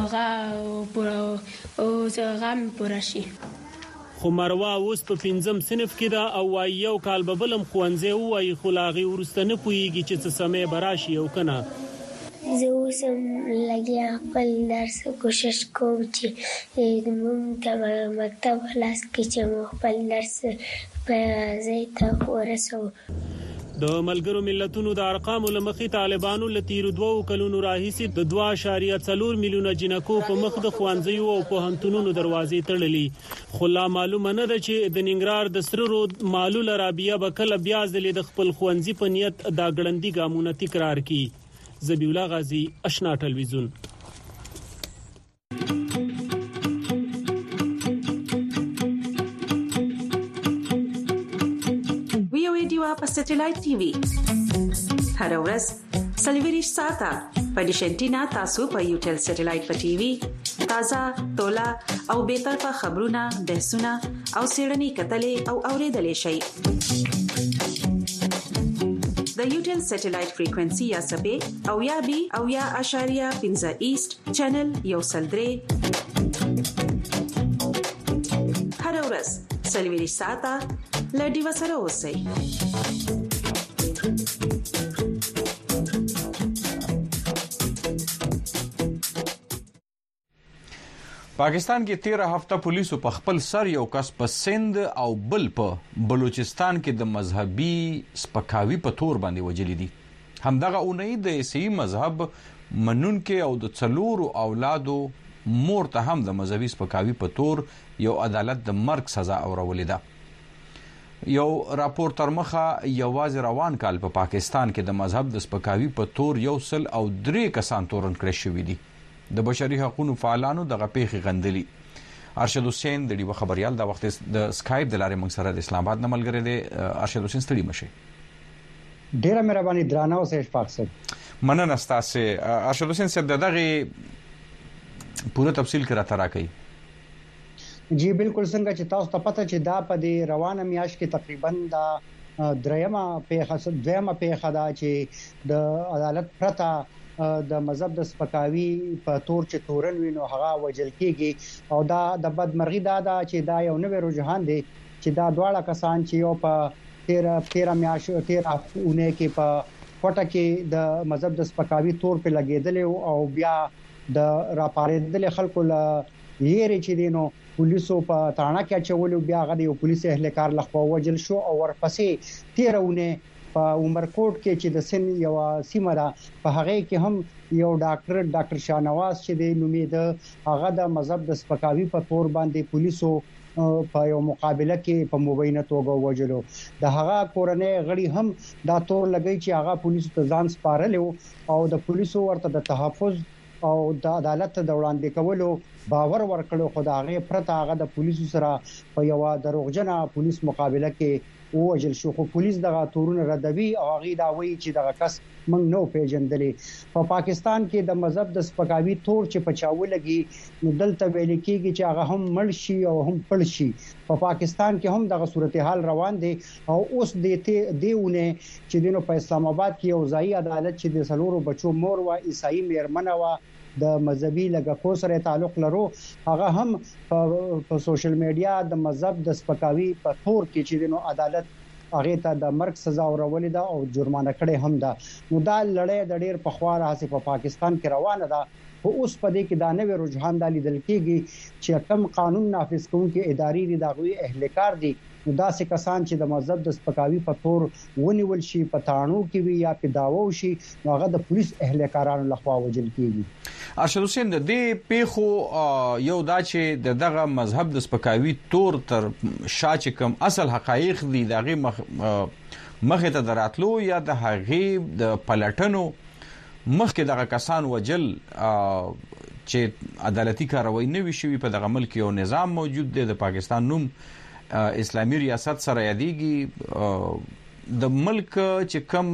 غام پرشي. خو مروه اوس په 5م صنف کې دا او وايي یو کال به بلم خوانځي وایي خلاغي ورستنه پويږي چې څه سمې براشي او کنه. زه اوسم لګیا خپل درس کوشش کوم چې موږ ته مکتب خلاص کړي چې خپل درس په ځای ته ورسو. د ملګرو ملتونو د ارقامو لمخې طالبانو لتیر 2 کلونو راهیسي د 2.4 میلیونه جنکو په مخ د خوانځیو او پوهنتونونو دروازې تړلې. خو لا معلومه نه ده چې د ننګرهار د سره رود معلول رابعه بکله بیا ځلې د خپل خوانځي په نیت دا ګړندی ګامونه تکرار کړي. ذبیح الله غازی، آشنا ټلویزیون. په سټلایټ ټي وي هر ورځ سلیویریش ساته په ډیشنټینا تاسو په یوټل سټلایټ په ټي وي تازه تولا او به طرفه خبرونه بحثونه او سیړنی کتلې او اوریدلې شي. د یوټل سټلایټ فریکوئنسي یا سبې او یا بي او یا اشاریه 15 ایست چینل یو سلدري هر ورځ سلیویریش ساته لډي وسره اوسئ. پاکستان کې 13 هفته پولیسو په خپل سر یو کس په سند او بل په بلوچستان کې د مذهبي سپکاوي په تور باندې وجلی دي. همدغه اونۍ د عیسائی مذهب منونکو او د څلورو اولادو مور ته هم د مذهبي سپکاوي په تور یو عدالت د مرګ سزا اورولې ده. یو راپور تر مخه یوازې روان کال په پاکستان کې د مذهب د سپکاوي په تور 103 کسان تورن کړی شوی دي. د بشري حقوقو فعالانو دغه پیښې غندلي. ارشد حسین د ډیو خبريال د وخت د سکایپ د لارې موږ سره د اسلام آباد نه ملګری دی. ارشد حسین ستړي مشه. ډیره مهرباني درانه اوسه اشفاق صاحب. مننه ستاسو. ارشد حسین صاحب دغه پوره تفصیل کرا ترا کوي. جی بالکل څنګه چې تاسو ته پته چې دا په دې روانه میاش کې تقریبا دا دویمه پیښه دا چې د عدالت پرته د مذهب د سپکاوي په تور چې تورن وینو هغه وجل کیږي او دا د بدمرغي دا چې دا یو نوې رجحان دی چې دا دواړه کسان چې یو په 13 میاش 13 اونۍ کې په کوټه کې د مذهب د سپکاوي تور په لګیدل او بیا د راپارېدل خلکو له یې چې دینو پولیسو په تاڼه کې اچولو بیا غو یو پولیس اهلکار لخوا وجل شو او ورپسې 13 اونۍ په عمرکوټ کې چې د سن یو سیمه ده په هغه کې هم یو ډاکټر شاهنواز چې د نومید هغه د مذهب د سپکاوي په تور باندې پولیسو په یو مقابله کې په مبینه توګه وجلو. د هغه کورنۍ غړي هم دا تور لګی چې هغه پولیسو ته ځان سپارل او د پولیسو ورته د تحفظ او د عدالت د وړاندې کولو باور ورکړو. خدای پرته هغه د پولیسو سره په یو دروغجنه پولیس مقابله کې وجل شو. خو پولیس دغه تورونه ردوي او هغه دا وایي چې دغه کس موږ نو پیژندلې. په پاکستان کې د مذهب د سپکاوي تور چې پچاولږي نو دلته ویل کېږي چې هغه هم مړ شي او هم پړ شي. په پاکستان کې هم دغه صورتحال روان دي او اوس دیونه چې دینو په اسلام آباد کې یو ځای عدالت چې د سلورو بچو مور وا عیسائی میرمنه وا د مذهبي لګکو سره تعلق لرو هغه هم په سوشل میډیا د مذهب د سپکاوي په تور کې چې دینو عدالت هغه ته د مرګ سزا ورولې ده او جرمانه کړي هم ده. نو دا لړۍ د ډېر پخواره هڅه په پاکستان کې روانه ده. خو اوس په دې کې دا نوې رجحان د لیدل کېږي چې کم قانون نافذ کوونکي اداري دي دغوی اهلکار دي نو دا څه کسان چې د مذهب د سپکاوي په تور ونیول شي په تاڼو کې وي یا په داوو شي هغه د پولیس اهلکارانو لخوا وجل کېږي. ارشد حسین د دې پیښو یو دا چې دغه مذهب د سپکاوي تور تر شاچ کم اصل حقایق دي دغه مخه ته دراتلو یا د هغه د پلټنو مخکې دغه کسان وجل چې عدالتي کاروایی نه وي شوی په دغه ملک یو نظام موجود دی د پاکستان نوم اسلامي ریاست سره یادېږي د ملک چې کوم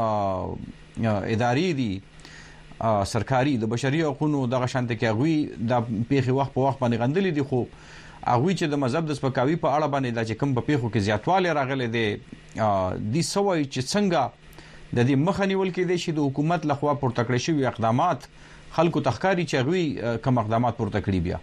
ادارې دي سرکاري د بشري حقوقو دغه شانته کې غوي د پیخي وخت په وخت باندې غندلې دي خو هغه چې د مذهب د سپکاوي په اړه باندې د چې کوم په پیخو کې زیاتواله راغلي دي د سوي چې څنګه د دې مخنیول کې دي چې د حکومت لخوا پورته کړی شوی اقدامات خلکو تخکاری چې غوي کوم اقدامات پورته کړی بیا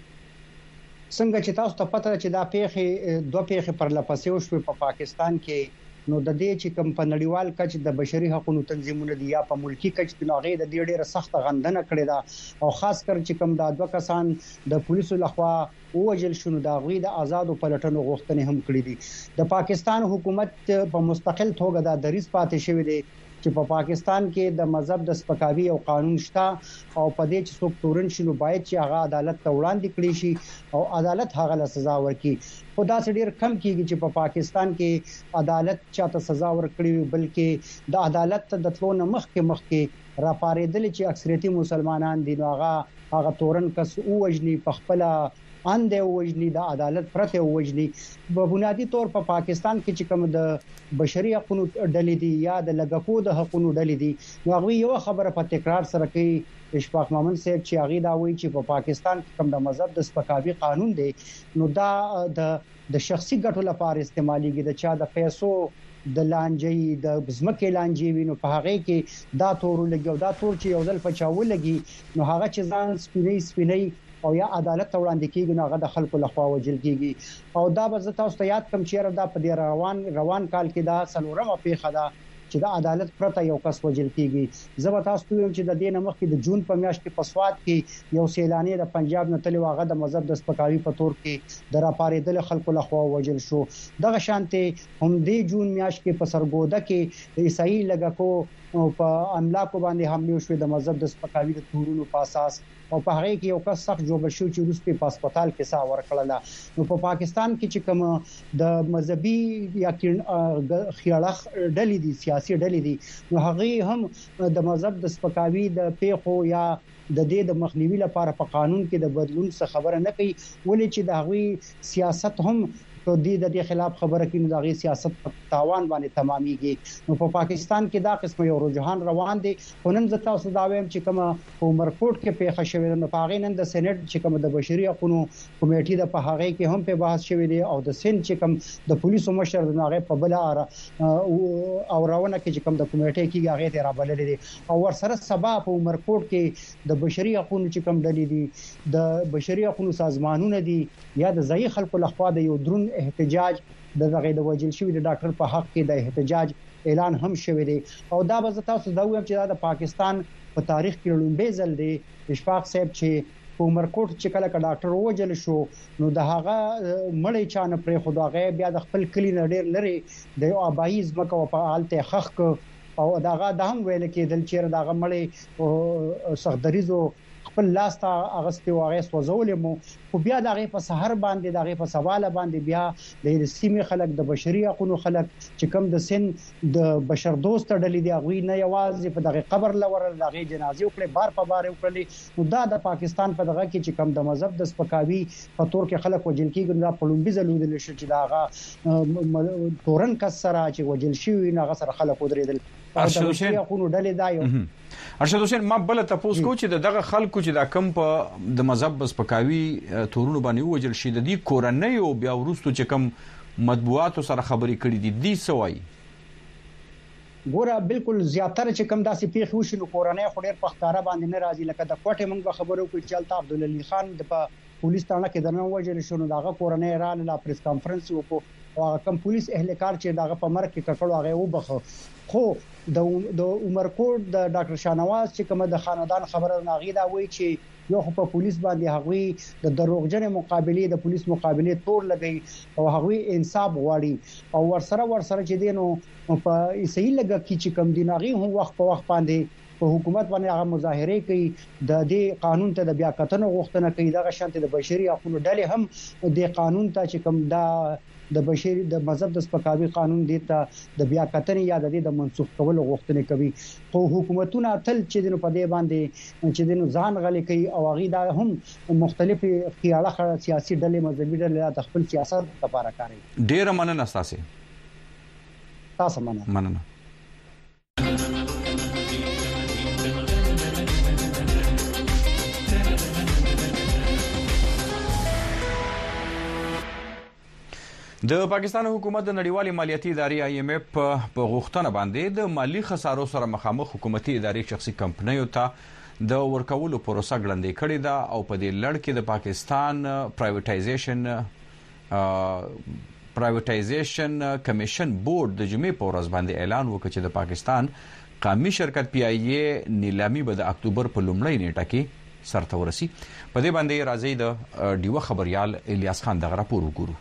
څنګه چې تاسو ته پته چې دا پیخي دوه پیخي پر لپسې وشو په پاکستان کې نو د دې چې کوم په نړیوال کچ د بشري حقوقو تنظیمونو دی یا په ملکی کچ د ناغې د ډېره سخت غندنه کړې ده او خاص کر چې کوم د دوه کسان د پولیسو لخوا ووجل شنو دا غوي د آزادو پلټنو غوښتنې هم کړې دي د پاکستان حکومت په مستقل توګه د دریس پاتې شوی دی چې په پاکستان کې د مذهب د سپکاوي او قانون شته او په دې چې څوک تورن شنو باید چې هغه عدالت ته وړاندې کړي شي او عدالت هغه له سزا ورکړي خدا سره ډیر کم کیږي چې په پاکستان کې عدالت چاته سزا ورکړي بلکې د عدالت د تلون مخکې راپارېدل چې اکثریتي مسلمانان دي هغه تورن کس او وجني په خپل انده وجني د عدالت پرته وجني په بنیادی تور په پاکستان کې چې کوم د بشري حقوقو ډلې دي یا د لګکو د حقوقو ډلې دي نو هغه یو خبره په تکرار سره کوي اشفاق مامن صاحب چې هغه دا وایي چې په پاکستان کې کوم د مذهب د سپکاوي قانون دی نو دا د شخصي ګټو لپاره استعماليږي د چا د پیسو د لانجې د بزمکه لانجې وینو په هغه کې دا تور لګي او دا تور چې یو ځل پچاول لګي نو هغه چې ځان سپینې او یا عدالت وړاندې کیږي نو هغه د خلکو لخوا وجل کیږي او دا به تاسو ته یاد کم چیرې دا په روان کال کې دا سلورمه پیښه ده چې د عدالت پرته یو کس وجل کیږي زه تاسو ته چې د دې نمخ کې د جون په میاشت کې په سواد کې یو سیلانی د پنجاب نه تللی واغه د مذهب د سپکاوي په تور کې د راپارېدل خلکو لخوا وجل شو دغه شانته هم د جون میاشت کې په سرګوده کې د عیسائی لګکو په املاکو باندې حمله وشوه د مذهب د سپکاوي د تورونو په اساس او په هغه کې یو کس سخت جوړ شو چې روسي په هسپتال کې سا ورکړله نو په پاکستان کې چې کوم د مذهبي یا خیالخ ډلې دي سیاسي ډلې دي نو هغه هم د مذهب د سپکاوي د پیښو یا د دې د مخنیوي لپاره په قانون کې د بدلون څخه خبره نه کوي ولې چې د هغه سیاست هم په دې خلاف خبره کوي نو د سیاست په تاوان باندې تمامېږي نو په پاکستان کې دا قسم یو رجحان روان دي خونن زتا اوس دا وایم چې کوم عمرکوټ کې پیښه شوې نو په هغه نن د سېنات چې کوم د بشري حقوقو کمیټې د په هغه کې هم په بحث شوې دي او د سین چې کوم د پولیسو مشر د هغه په بل او راونه کې چې کوم د کمیټې کې هغه ته رابلل دي او ورسره سبا په عمرکوټ کې د بشري حقوقو چې کوم ډلې دي د بشري حقوقو سازمانونه دي یا د ځای خلکو لخوا د یو درون احتجاج دغه د وجل شوی د ډاکټر په حق کې د احتجاج اعلان هم شوی دی او دا به تاسو دا وایم چې د پاکستان په تاریخ کې لومړی ځل دی اشفاق صاحب چې عمرکوټ چې کله ډاکټر وجل شو نو د هغه مړی چانه پر خدای بیا د خپل کلی نړیر لري د آبایي ځمکه په حالت خخ او داغه د هم ویل کېدل چې داغه مړی سخدریزو خپل لاس ته اغستې واغې سوځولې مو خو بیا دغه په سحر باندې دغه په سواله باندې بیا د سیمې خلک د بشري حقوقو خلک چې کوم د سن د بشر دوست ډلې دی غوي نه یوازې په دغه قبر لور دغه جنازې وکړي بار په بار وکړي نو دا د پاکستان په دغه کې چې کوم د مذهب د سپکاوي په تور کې خلک وجل کیږي دا پړومبي زلودل شي چې داغه تورن کسره چې وجل شي نه غسر خلک ودرېدل ارشد حسین ما بل تاسو کو چې دغه خلکو چې دا کم په د مذهب سپکاوي تورونو باندې وجل شي د دې کورنۍ او بیا ورستو چې کم مطبوعات سره خبرې کړې دي سوای ګوره بالکل زیاتره چې کم داسې پیښ وشي نو کورنۍ خو ډېر پختاره باندې نه راځي لکه د کوټه موږ خبرو کوي چې چلتا عبدالعلی خان د پولیس تانه کې درنه وجل شو دغه کورنۍ را له پریس کانفرنس وکړو او کوم پولیس اهلکار چې دغه په مرګ کې ککړو هغه وبخو خو د عمرکوټ د ډاکټر شاهنواز چې کوم د خاندان خبره ناغي دا وایي چې یو په پولیس باندې هغوی د دروغجن مقابله د پولیس مقابله تور لګي او هغوی انصاف غواړي او ورسره چې دینو په صحیح لګه کې چې کوم دیناغي هم وخت په وخت باندې په په حکومت باندې هغه مظاهره کوي د دې قانون ته د بیا کتنې غوښتنه کوي دغه شانتي د بشري حقوقو ډلې هم د قانون ته چې کوم د بشري د مذهب د سپکاوي قانون دی ته د بیا کتنې یا د منسوخ کولو غوښتنه کوي خو حکومتونه تل چې د په دې باندې چې د ځان غلي کوي او هغه دا هم مختلفي خیاله سیاسي ډلې مذهبي ډلې د خپل سیاست لپاره کوي. ډیر مننه تاسو مننه. د پاکستان حکومت د نړیوالې مالیاتي ادارې IMF په غوښتنه باندې د مالی خسارو سره مخامخ حکومتي ادارې شخصي کمپنیو ته د ورکولو پروسه ګړندۍ کړې ده او په دې لړ کې د پاکستان پرایویټایزیشن کمیشن بورډ د جمعې په ورځ باندې اعلان وکړ چې د پاکستان قومي شرکت PIA نیلامي به د اکتوبر په لومړۍ نیټه کې سرته ورسي. په دې باندې راځي د ډیوه خبريال الیاس خان دغه راپور وګورو.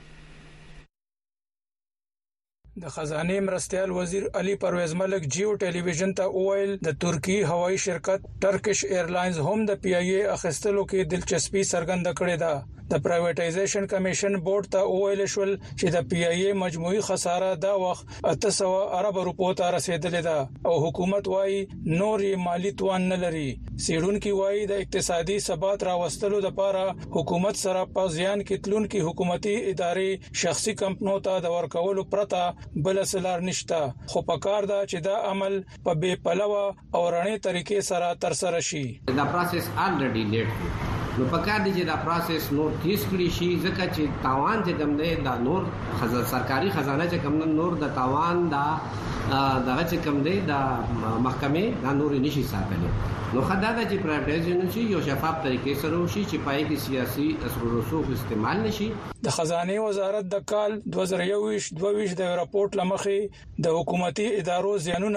د خزانه مرستيال وزیر علي پرویز ملک جیو ټلویزیون ته وویل د ترکی هوایي شرکت ټرکش ایرلاینز هم د PIA اخیستلو کې دلچسپي څرګنده کړې ده. د پرایویټایزیشن کمیشن بورډ ته وویل شول چې د PIA مجموعي خساره دا وخت 800 ارب روپو ته رسیدلې ده او حکومت وايي نور یې مالی توان نه لري. سیډونکو وايي د اقتصادي ثبات راوستلو لپاره حکومت سره په ځان کې تلونکو حکومتي ادارې شخصي کمپنیو ته د ورکولو پرته بل سلار نشته خو پکار دا چې دا عمل په بے پلوه او رڼې طریقې سره تر سره شي. دا پروسس الریډي لیټ نو پکار دي چې دا پروسس نور تیز کړی شي ځکه چې تاوان چې کوم دی دا نور سرکاري خزانه چې کوم نور د تاوان دا دغه چې کوم دی دا محکمې دا نور نشي ساتلی. نو خدای چې پرایویټایزیشن شي یو شفاف طریقې سره وشي چې پای کې سیاسي اثر و رسوخ استعمال نشي. د خزانه وزارت د کال 2021-22 د راپورټ لمخې د حکومتي ادارو زیانونه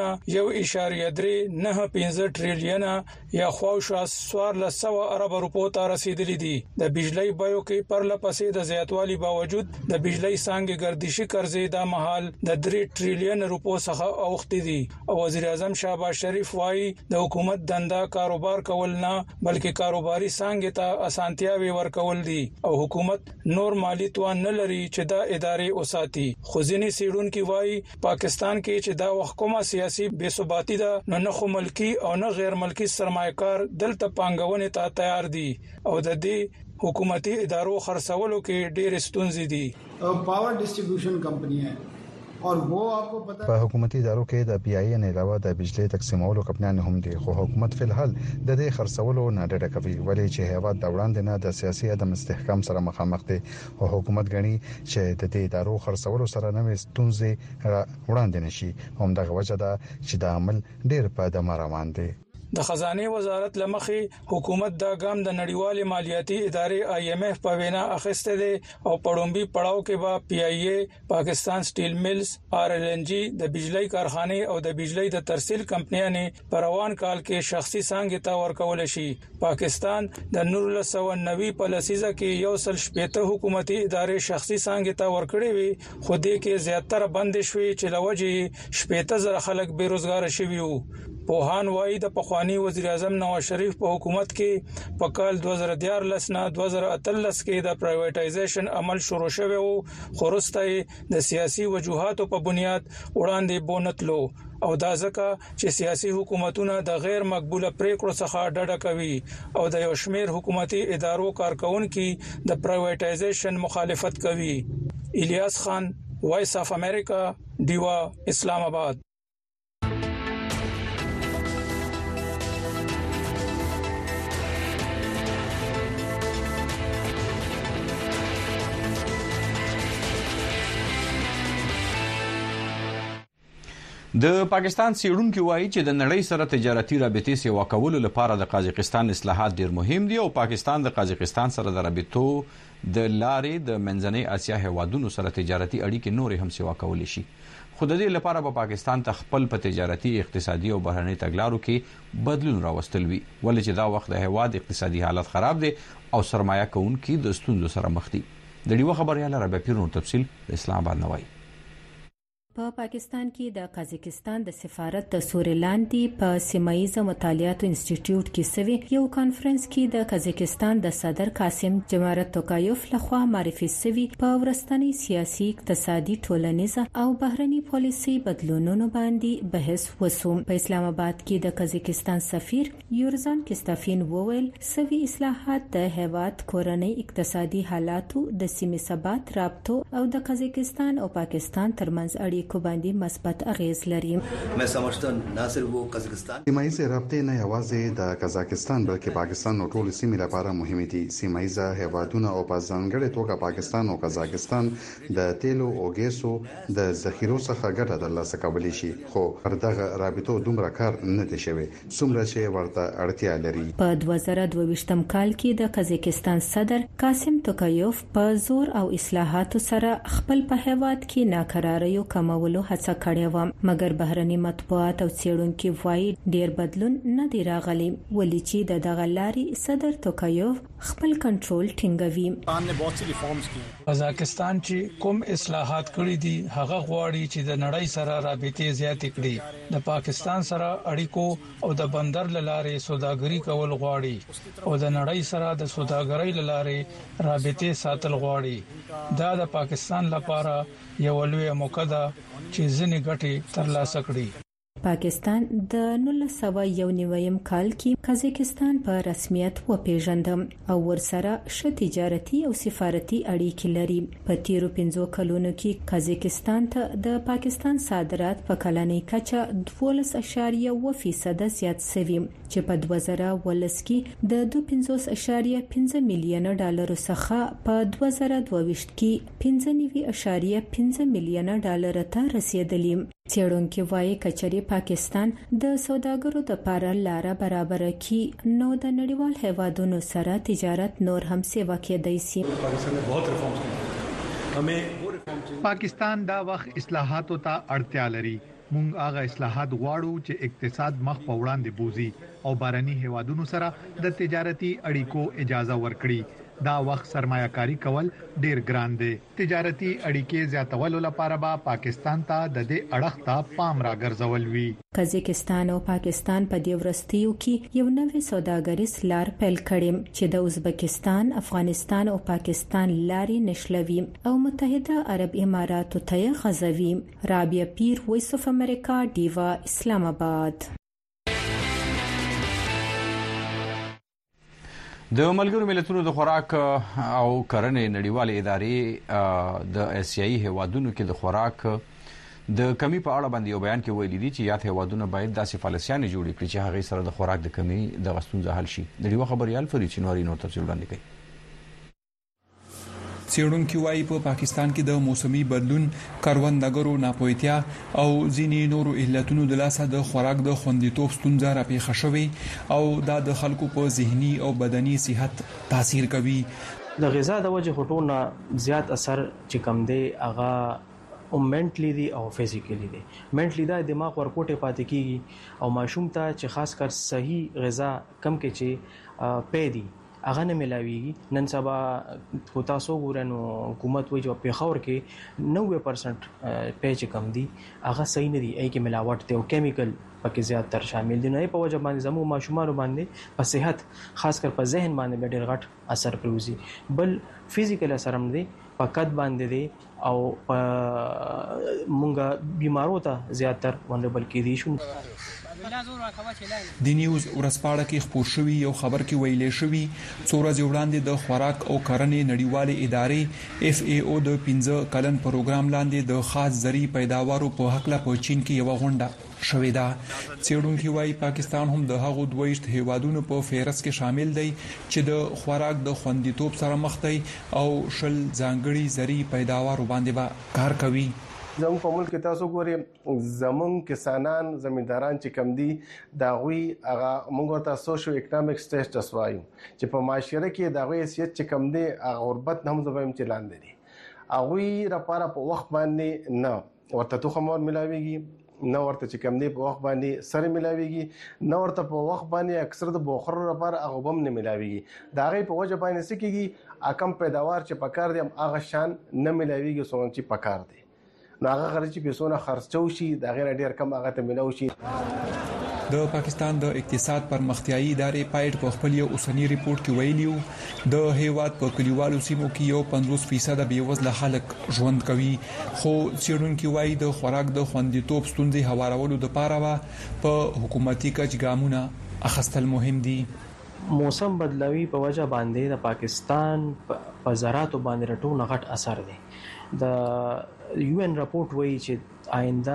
1.395 ټریلیون یا خواوشا 1400 ارب روپو ته رسیدلي دي. د بجلی بیو کې پرلپسې د زیاتوالي باوجود د بجلی څنګه گردشي قرضې د مهال د 3 ټریلیون روپو څخه اوختي دي او وزیر اعظم شهباز شریف وايي د حکومت دنده کاروبار کول نه بلکې کاروباري څنګه ته اسانتیاوي ورکول دي او حکومت نور مالی توان نه لري چې دا ادارې اوساتي. خو ځینې سیډونکو وايي پاکستان کې چې دا وخت کومه سیاسي بے ثباتی ده نه خو ملکی او نه غیر ملکی سرمایکار دلته پانګونې ته تیار دي او د دې حکومتي ادارو خرڅولو کې ډېر ستونزې دي. پاور ډیسټریبیوشن کمپنی ہے और वो आपको पता په حکومتي ادارو کې د PIA نه علاوه د بجلی تقسیمولو کمپنیان هم دي خو حکومت فلحال د دې خرڅولو نه ډډه کوي ولې چې هیواد د وړاندې نه د سیاسي عدم استحکام سره مخامخ دي او حکومت غني چې د دې ادارو خرڅولو سره نوې ستونزې وړاندې نشي. هم دغه وجه ده چې د عمل ډېر په دمه روان دي. د خزانه وزارت لمخې حکومت دا ګام د نړیوالې مالیاتي ادارې IMF په وینا اخیسته دي او پړومبي پړاو کې به PIA پاکستان سټیل ملز RLNG د بجلی کارخانه او د بجلی د ترسیل کمپنیانې په روان کال کې شخصي څنګه تا ورکول شي. پاکستان د 1990 په لسیزه کې یو سل شپېته حکومتي ادارې شخصي څنګه تا ورکړې وي خو دې کې زیاتره بند شوي چې لوجه شپېته زره خلک بیروزګار شوي وو. پوهان وايي د پخوانی وزیر اعظم نواز شریف په حکومت کې په کال 2014 نه 2013 کې د پرایویټایزیشن عمل شروع شوی وو خو وروسته د سیاسي وجوهاتو په بنیاد وړاندې بونتلو او دا ځکه چې سیاسي حکومتونه د غیر مقبوله پریکړو څخه ډډه کوي او د یو شمېر حکومتي ادارو کارکونکو د پرایویټایزیشن مخالفت کوي. الیاس خان وایس اف امریکا دیوا اسلام آباد. د پاکستان سیډونکو وایي چې د نړۍ سره تجارتي رابطې سیوا کولو لپاره د قازقستان اصلاحات ډیر مهم دي او پاکستان د قازقستان سره د رابطو د لارې د منځنۍ اسیا هیوادونو سره تجارتي اړیکې نورې هم سیوا کولی شي. خو د دې لپاره په پاکستان ته خپل په تجارتي اقتصادي او بهرنۍ تګلارو کې بدلون راوستل وی ولې چې دا وخت د هیواد اقتصادي حالت خراب دي او سرمایه کوونکي د ستونزو سره مخ دي. د ډیوه خبريال ربيع پیرونو تفصیل د اسلام آباد نوای. په پاکستان کې د قزاقستان د سفارت د سوري لاندې په سیمایي مطالعاتو انسټیټیوټ کې سوي یو کانفرنس کې د قزاقستان د صدر قاسم جمارت توکایوف لخوا معرفي سوي په ورستنی سیاسي اقتصادي ټولنیزه او بهرني پالیسي بدلونونو باندې بحث وسو. په اسلام آباد کې د قزاقستان سفیر یورزان کستافین وویل سوي اصلاحات د هیواد کورنۍ اقتصادي حالاتو د سیمې ثبات رابطو او د قزاقستان او پاکستان ترمنځ اړیکو باندې مثبت اغیز لري. مې سمجھتن نه صرف وو قزاقستان سیمایي رابطې نه یوازې د قزاقستان بلکې پاکستان او ټول سیمې لپاره مهمه دي. سیمایي هیوادونه او په ځانګړي توګه پاکستان او قزاقستان د تیلو او ګیسو د ذخیرو څخه ګټه ترلاسه کولی شي، خو پر دغه رابطو دومره کار نه دی شوی څومره چې ورته اړتیا لري. په 2022م کال کې د قزاقستان صدر قاسم توکایوف په زور او اصلاحاتو سره خپل په هیواد کې ناکراریو کمولو هڅه کړې و، مګر بهرني مطبوعات او څېړونکو وایي ډیر بدلون نه دی راغلی، ولې چې د دغه لارې صدر توکایوف خپل کنټرول ټینګوي. قزاقستان چې کوم اصلاحات کړی دي هغه غواړي چې د نړۍ سره رابطې زیاتې کړي، د پاکستان سره اړیکو او د بندر لارې سوداګري کول غواړي او د نړۍ سره د سوداګرۍ لارې رابطې ساتل غواړي. دا د پاکستان لپاره یو لوی موقع ده چې ځینې ګټې ترلاسه کړي. پاکستان د 1991 کال کې قزاقستان په رسمیت وپیژند او ورسره ښه تجارتي او سفارتي اړیکې لري. په تیرو 5 کلونو کې قزاقستان ته د پاکستان صادرات په کلنۍ کچه 12.1% زیات شوي چې په 2019 کې د 2.5 میلیون ډالر څخه په 2022 کې 15.5 میلیون ډالر ته رسیدلی. څېړونکو وایي کچري پاکستان د سوداګرو د لپاره لار برابر کړي نو د نړیوال هیوادونو سره تجارت نور هم سیوا کېدای شي. پاکستان دا وخت اصلاحاتو ته اړتیا لري. مونږ هغه اصلاحات غواړو چې اقتصاد مخ په وړاندې بوزي او بهرني هیوادونو سره د تجارتي اړیکو اجازه ورکړي. دا وخت سرمایه‌کاري کول ډیر ګران دي. تجارتي اړیکې زیاتولو لپاره به پاکستان ته د دې اړخ ته پام راګرځول وي. قزاقستان او پاکستان په دې ورستیو کې یو نوې سوداګریز لار پیل کړي چې د ازبکستان، افغانستان او پاکستان لارې نشلوي او متحده عرب اماراتو ته غځوي. رابعه پیر، وایس اف امریکا، ډیوا، اسلام آباد. د ملګرو ملتونو د خوراک او کرنې نړیوالې ادارې د اسیایي هیوادونو کې د خوراک د کمی په اړه باندې یو بیان کې ویلي دي چې یاد هیوادونه باید داسې پالیسیانې جوړې کړي چې هغه سره د خوراک د کمی د غستونزه حل شي. د ډیوا خبريال فرید چنواری نور تفصیل وړاندې کوي. څېړونکو وايي په پاکستان کې د موسمي بدلون، کروندګرو ناپوهتیا او ځینې نورو علتونو د لاسه د خوراک د خوندیتوب ستونزه راپېښه شوې او دا د خلکو په ذهني او بدني صحت تاثیر کوي. د غذا د وجه هټونه زیات اثر چې کم دی هغه منټلی دی او فزیکلی دی. منټلی دا دماغ ورکوټه پاتې کیږي او ماشوم ته چې خاص کر صحیح غذا کم کې چې پیدي هغه نه ملاويږي. نن سبا خو تاسو ګورئ نو حکومت وایي چې په خور کې 90% پیچ کم دي، هغه صحیح نه دي، ای کې ملاوټ ته او کیمیکل پکې زیات تر شامل دي. نه په وجه باندې زمو ماشومان باندې په صحت خاص کر په ذهن باندې ډېر غټ اثر پروزي. بل فزیکل اثر هم دي، په قد باندې دي او مونږه بیمارو ته زیات تر ونډبل کېدي شو. د نیوز ورځپاڼه کې خبر شوی یو خبر کې ویلې شوی څو ورځې وړاندې د خوراک او کرنې نړیوالې ادارې FAO د 15 کلن پروګرام لاندې د خاص زرعي پیداوارو په حق لا په چین کې یو غونډه شوې ده. څېړونکو وايي پاکستان هم د هغو 22 هیوادونو په فهرست کې شامل دی چې د خوراک د خوندیتوب سره مخ دي او شل ځانګړي زرعي پیداوارو باندې به کار کوي. زموږ په ملک تاسو ګورئ زموږ کسانان زمینداران چې کم دي دا غوي هغه موږ ورته سوشو اکونومیک سټیټس وایو چې په معاشره کې دا غوي حیثیت چې کم دي هغه غربت نه هم زویم چې لاندې دي. هغه لپاره په وخت باندې نه ورته توخمور ملاويږي، نه ورته چې کم دي په وخت باندې سره ملاويږي، نه ورته په وخت باندې اکثر د بوخر لپاره هغه بم نه ملاويږي. دا غي په وجه باندې سکیږي اکم پیداوار چې پکار دي هغه شان نه ملاويږي څنګه چې پکار دي. نو هغه خرچي پیسونه خرچو شي دا غیر ډیر کم هغه ته ملو شي. د پاکستان د اقتصاد پرمختیایي ادارې پایټ په خپل یو اوسنی ریپورت کې ویلیو د هیواد په کلیوالو سیمو کې یو 50% بیوزله خلک ژوند کوي، خو څېړونکو وايي د خوراک د خوندیتوب ستونزې هوارولو لپاره په حکومتي کچ ګامونه اخیستل مهم دي. موسم بدلوي په وجه باندې د پاکستان په زراعتو باندې راټول غټ اثر دی. د یو ان راپورټ وایي چې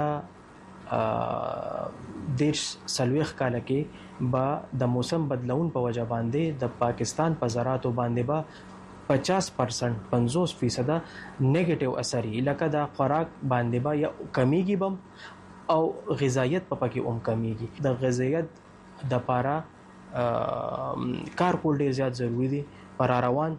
آینده دیش سلويخ کال کې با د موسم بدلون په وجه باندې د پاکستان په زراعتو باندې با 50% 50% نیگیټیو اثر لکه د خوراک باندې با یا کمیږي بم او غذایت په پکې کمیږي. د غذایت د پاره کار کول ډیر زیات ضروری دي پر روان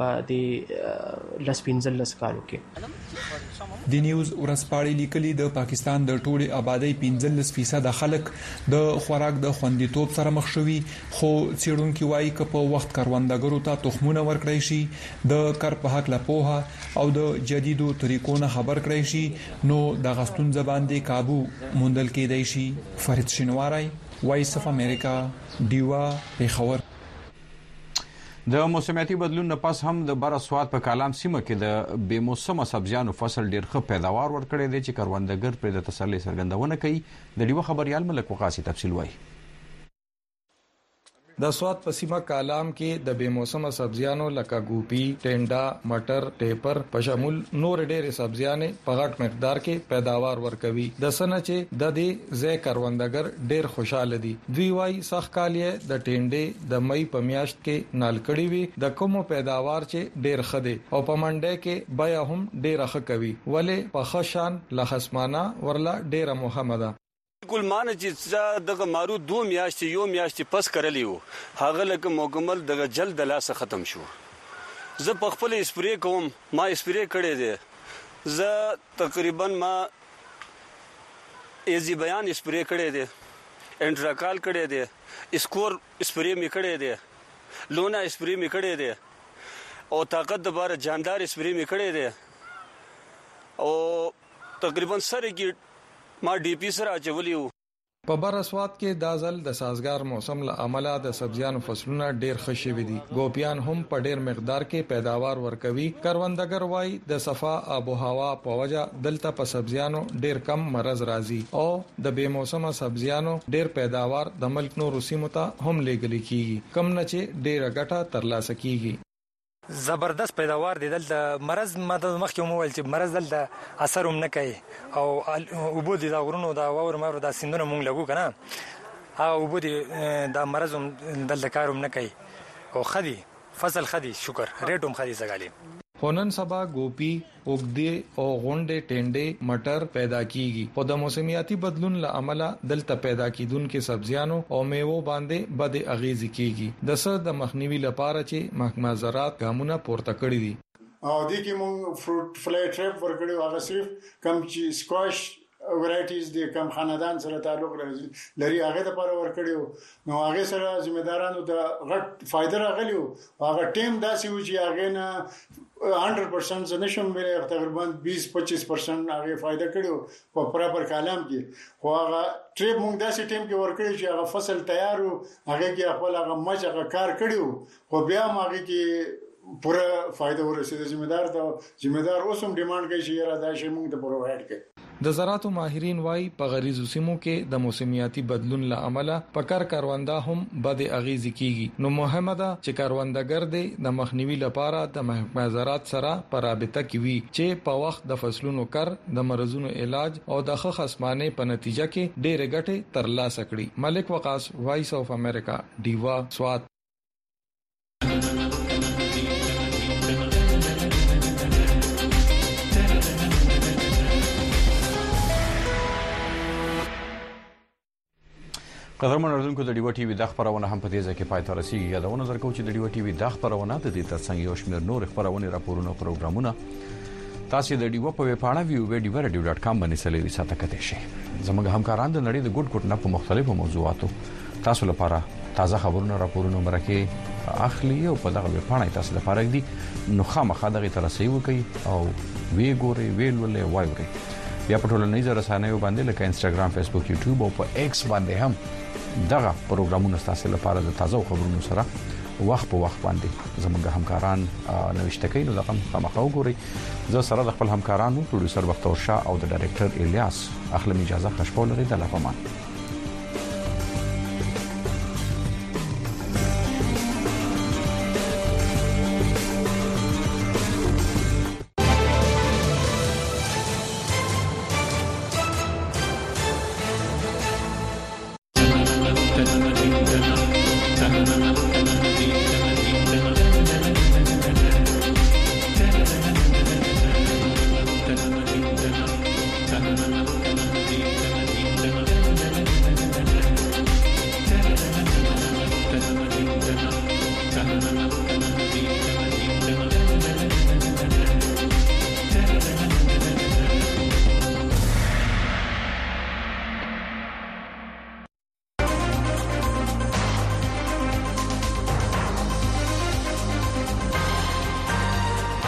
د لسپینزلس کالو کې. د نیوز ورځپاڼې لیکلي د پاکستان د ټولې آبادی 15% خلک د خوراک د خوندیتوب سره مخ شوي، خو څېړونکو وايي چې په وخت کروندګرو ته تخمونه ورکړای شي، د کار په حق لا پوهه او د جديدو طریقو نه خبر کړای شي، نو د غستون زباندې काबू موندل کېدای شي. فرید شینواری، وایس اف امریکا، دیوا، پیښور. د موسمیاتي بدلون نه پس هم د بر اسواد په کالام سیمه کې د بې موسمه سبزیانو فصل ډیر ښه پیداوار ورکړی دی چې کروندګر پر د تسلي څرګندونه کوي. د دیو خبريال ملک وقاصي تفصیل وایي. د سواد په سیمه کالام کې د بې موسمه سبزیانو لکه ګوپی، ټینډا، مټر، ټیپر په شمول نور ډېرې سبزیانې په غټ مقدار کې پیداوار ورکوي. د سنه چې د دې ځای کروندګر ډېر خوشاله دي. دوی وايي سخت کالیه د ټینډې د مې په میاشت کې نال کړي وي د کومو پیداوار چې ډېر خده او په منډه کې بیا هم ډېر ښه کوي، ولې په خشان لخصمانه ورلا ډېر مهمه ده. کول مان چې دغه مارو 2 میاشتې یو میاشتې پس کړلی وو، هغه لکه مکمل دغه جلد لاس ختم شو. زه په خپل اسپری کوم، ما اسپری کړی دی، زه تقریبا ما ایزی بیان اسپری کړی دی، انټراکال کړی دی، اسکور اسپری می کړی دی، لونا اسپری می کړی دی، او طاقت د بار جاندار اسپری می کړی دی، او تقریبا سره کې ما ډي پی سره اچولیو. په بر اسواد کې د ځل د سازگار موسم له عمله د سبزیانو فصلونه ډیر ښه شوي دي. ګوپیان هم په ډیر مقدار کې پیداوار ورکوي. کروندګر وايي د صفا آب او هوا په وجه دلته په سبزیانو ډیر کم مرز راځي او د بې موسمه سبزیانو ډیر پیداوار د ملک نورو سیمو ته هم لیږل کیږي، کم نه چې ډیر غټه ترلاسه کیږي. زبردست پیداوار دی. دلته مرز ماده مخکې مویل چې مرز دلته اثر هم نه کوي او وبود د غرونو د واور مې د سیندونو مونږ لګو کنه، او وبود د مرز هم دلته کار هم نه کوي او خدي فصل خدي شکر ریټ هم خدي زغالي. هونن سبا ګوپی، اوګدې او غونډې ټینډې مټر پیدا کیږي. په د موسمیاتي بدلون له عمله دلته پیدا کیدونکو سبزیانو او میوو باندې بد اغیز کیږي. د څه د مخنیوي لپاره چې محکمه زراعت ګامونه پورته کړی دي. او د کوم فروټ فلای ټریپ ورکړي هغه صرف کم چې سکواش ورایټیز د کم خاندان سره تعلق لري هغه د پر ور کړیو نو هغه سره ځمېدارانو د غټ فائدہ راغلیو. هغه ټیم داسې و چې هغه نه 100% نشم ویل، تقریبا 20-25% هغه فائدہ کړیو په پراپر کالم کې. خو هغه ټریپ مونږ داسې ټیم کې ور کړی چې هغه فصل تیارو، هغه کې خپل هغه مچ هغه کار کړیو، خو بیا هغه کې پورا فائدہ ورسېد. ځمېدار اوس هم ډیماند کوي چې را دا شی مونږ ته پرووایډ کړي. د زراعتو ماهرین وايي په غریزو سیمو کې د موسمیاتي بدلون له عمله پکار کاروندا هم بد اغیز کیږي. نو مهمه ده چې کارونډګر دې د مخنیوي لپاره د محکمه زراعت سره په رابطه کې وي چې په وخت د فصلونو کر د مرزونو علاج او د خصمانه په نتیجه کې ډېر ګټه ترلاسه کړي. ملک وقاص، وایس اف امریکا، دیوا، سوات. قدرمن اردوونکو د ډیو ټي وي د خبرونه هم په دې ځکه پای ته رسیدي. یادونه درکو چې د ډیو ټي وي د خبرونه د دې ترڅنګ یو شمېر نور خبرونه راپورونه پروګرامونه تاسو د ډیو په ویبپاڼه viewradio.com باندې سلیری ساته کته شي. زموږ همکاران د نړۍ د ګډ ګډ نه په مختلفو موضوعاتو تاسو لپاره تازه خبرونه راپورونه مرکه اخلي او په دغه ویبپاڼه تاسو لپاره دي. نو خامخا دغه ترسي وکي او وی ګوري ویلولې وایوري بیا په ټولنیزو رسنیو باندې لکه انستګرام، فیسبوک، یوټیوب او په ایکس باندې هم دغه پروګرامونه تاسو لپاره د تازه خبرونو سره وخت په وخت باندې زموږ همکاران نوښت کوي. نو دغه خامخا وګورئ. زه سره د خپل همکارانو پروډوسر بختور شاه او د ډایرکټر الیاس اخلم اجازه. خوشبو لري. د لپاره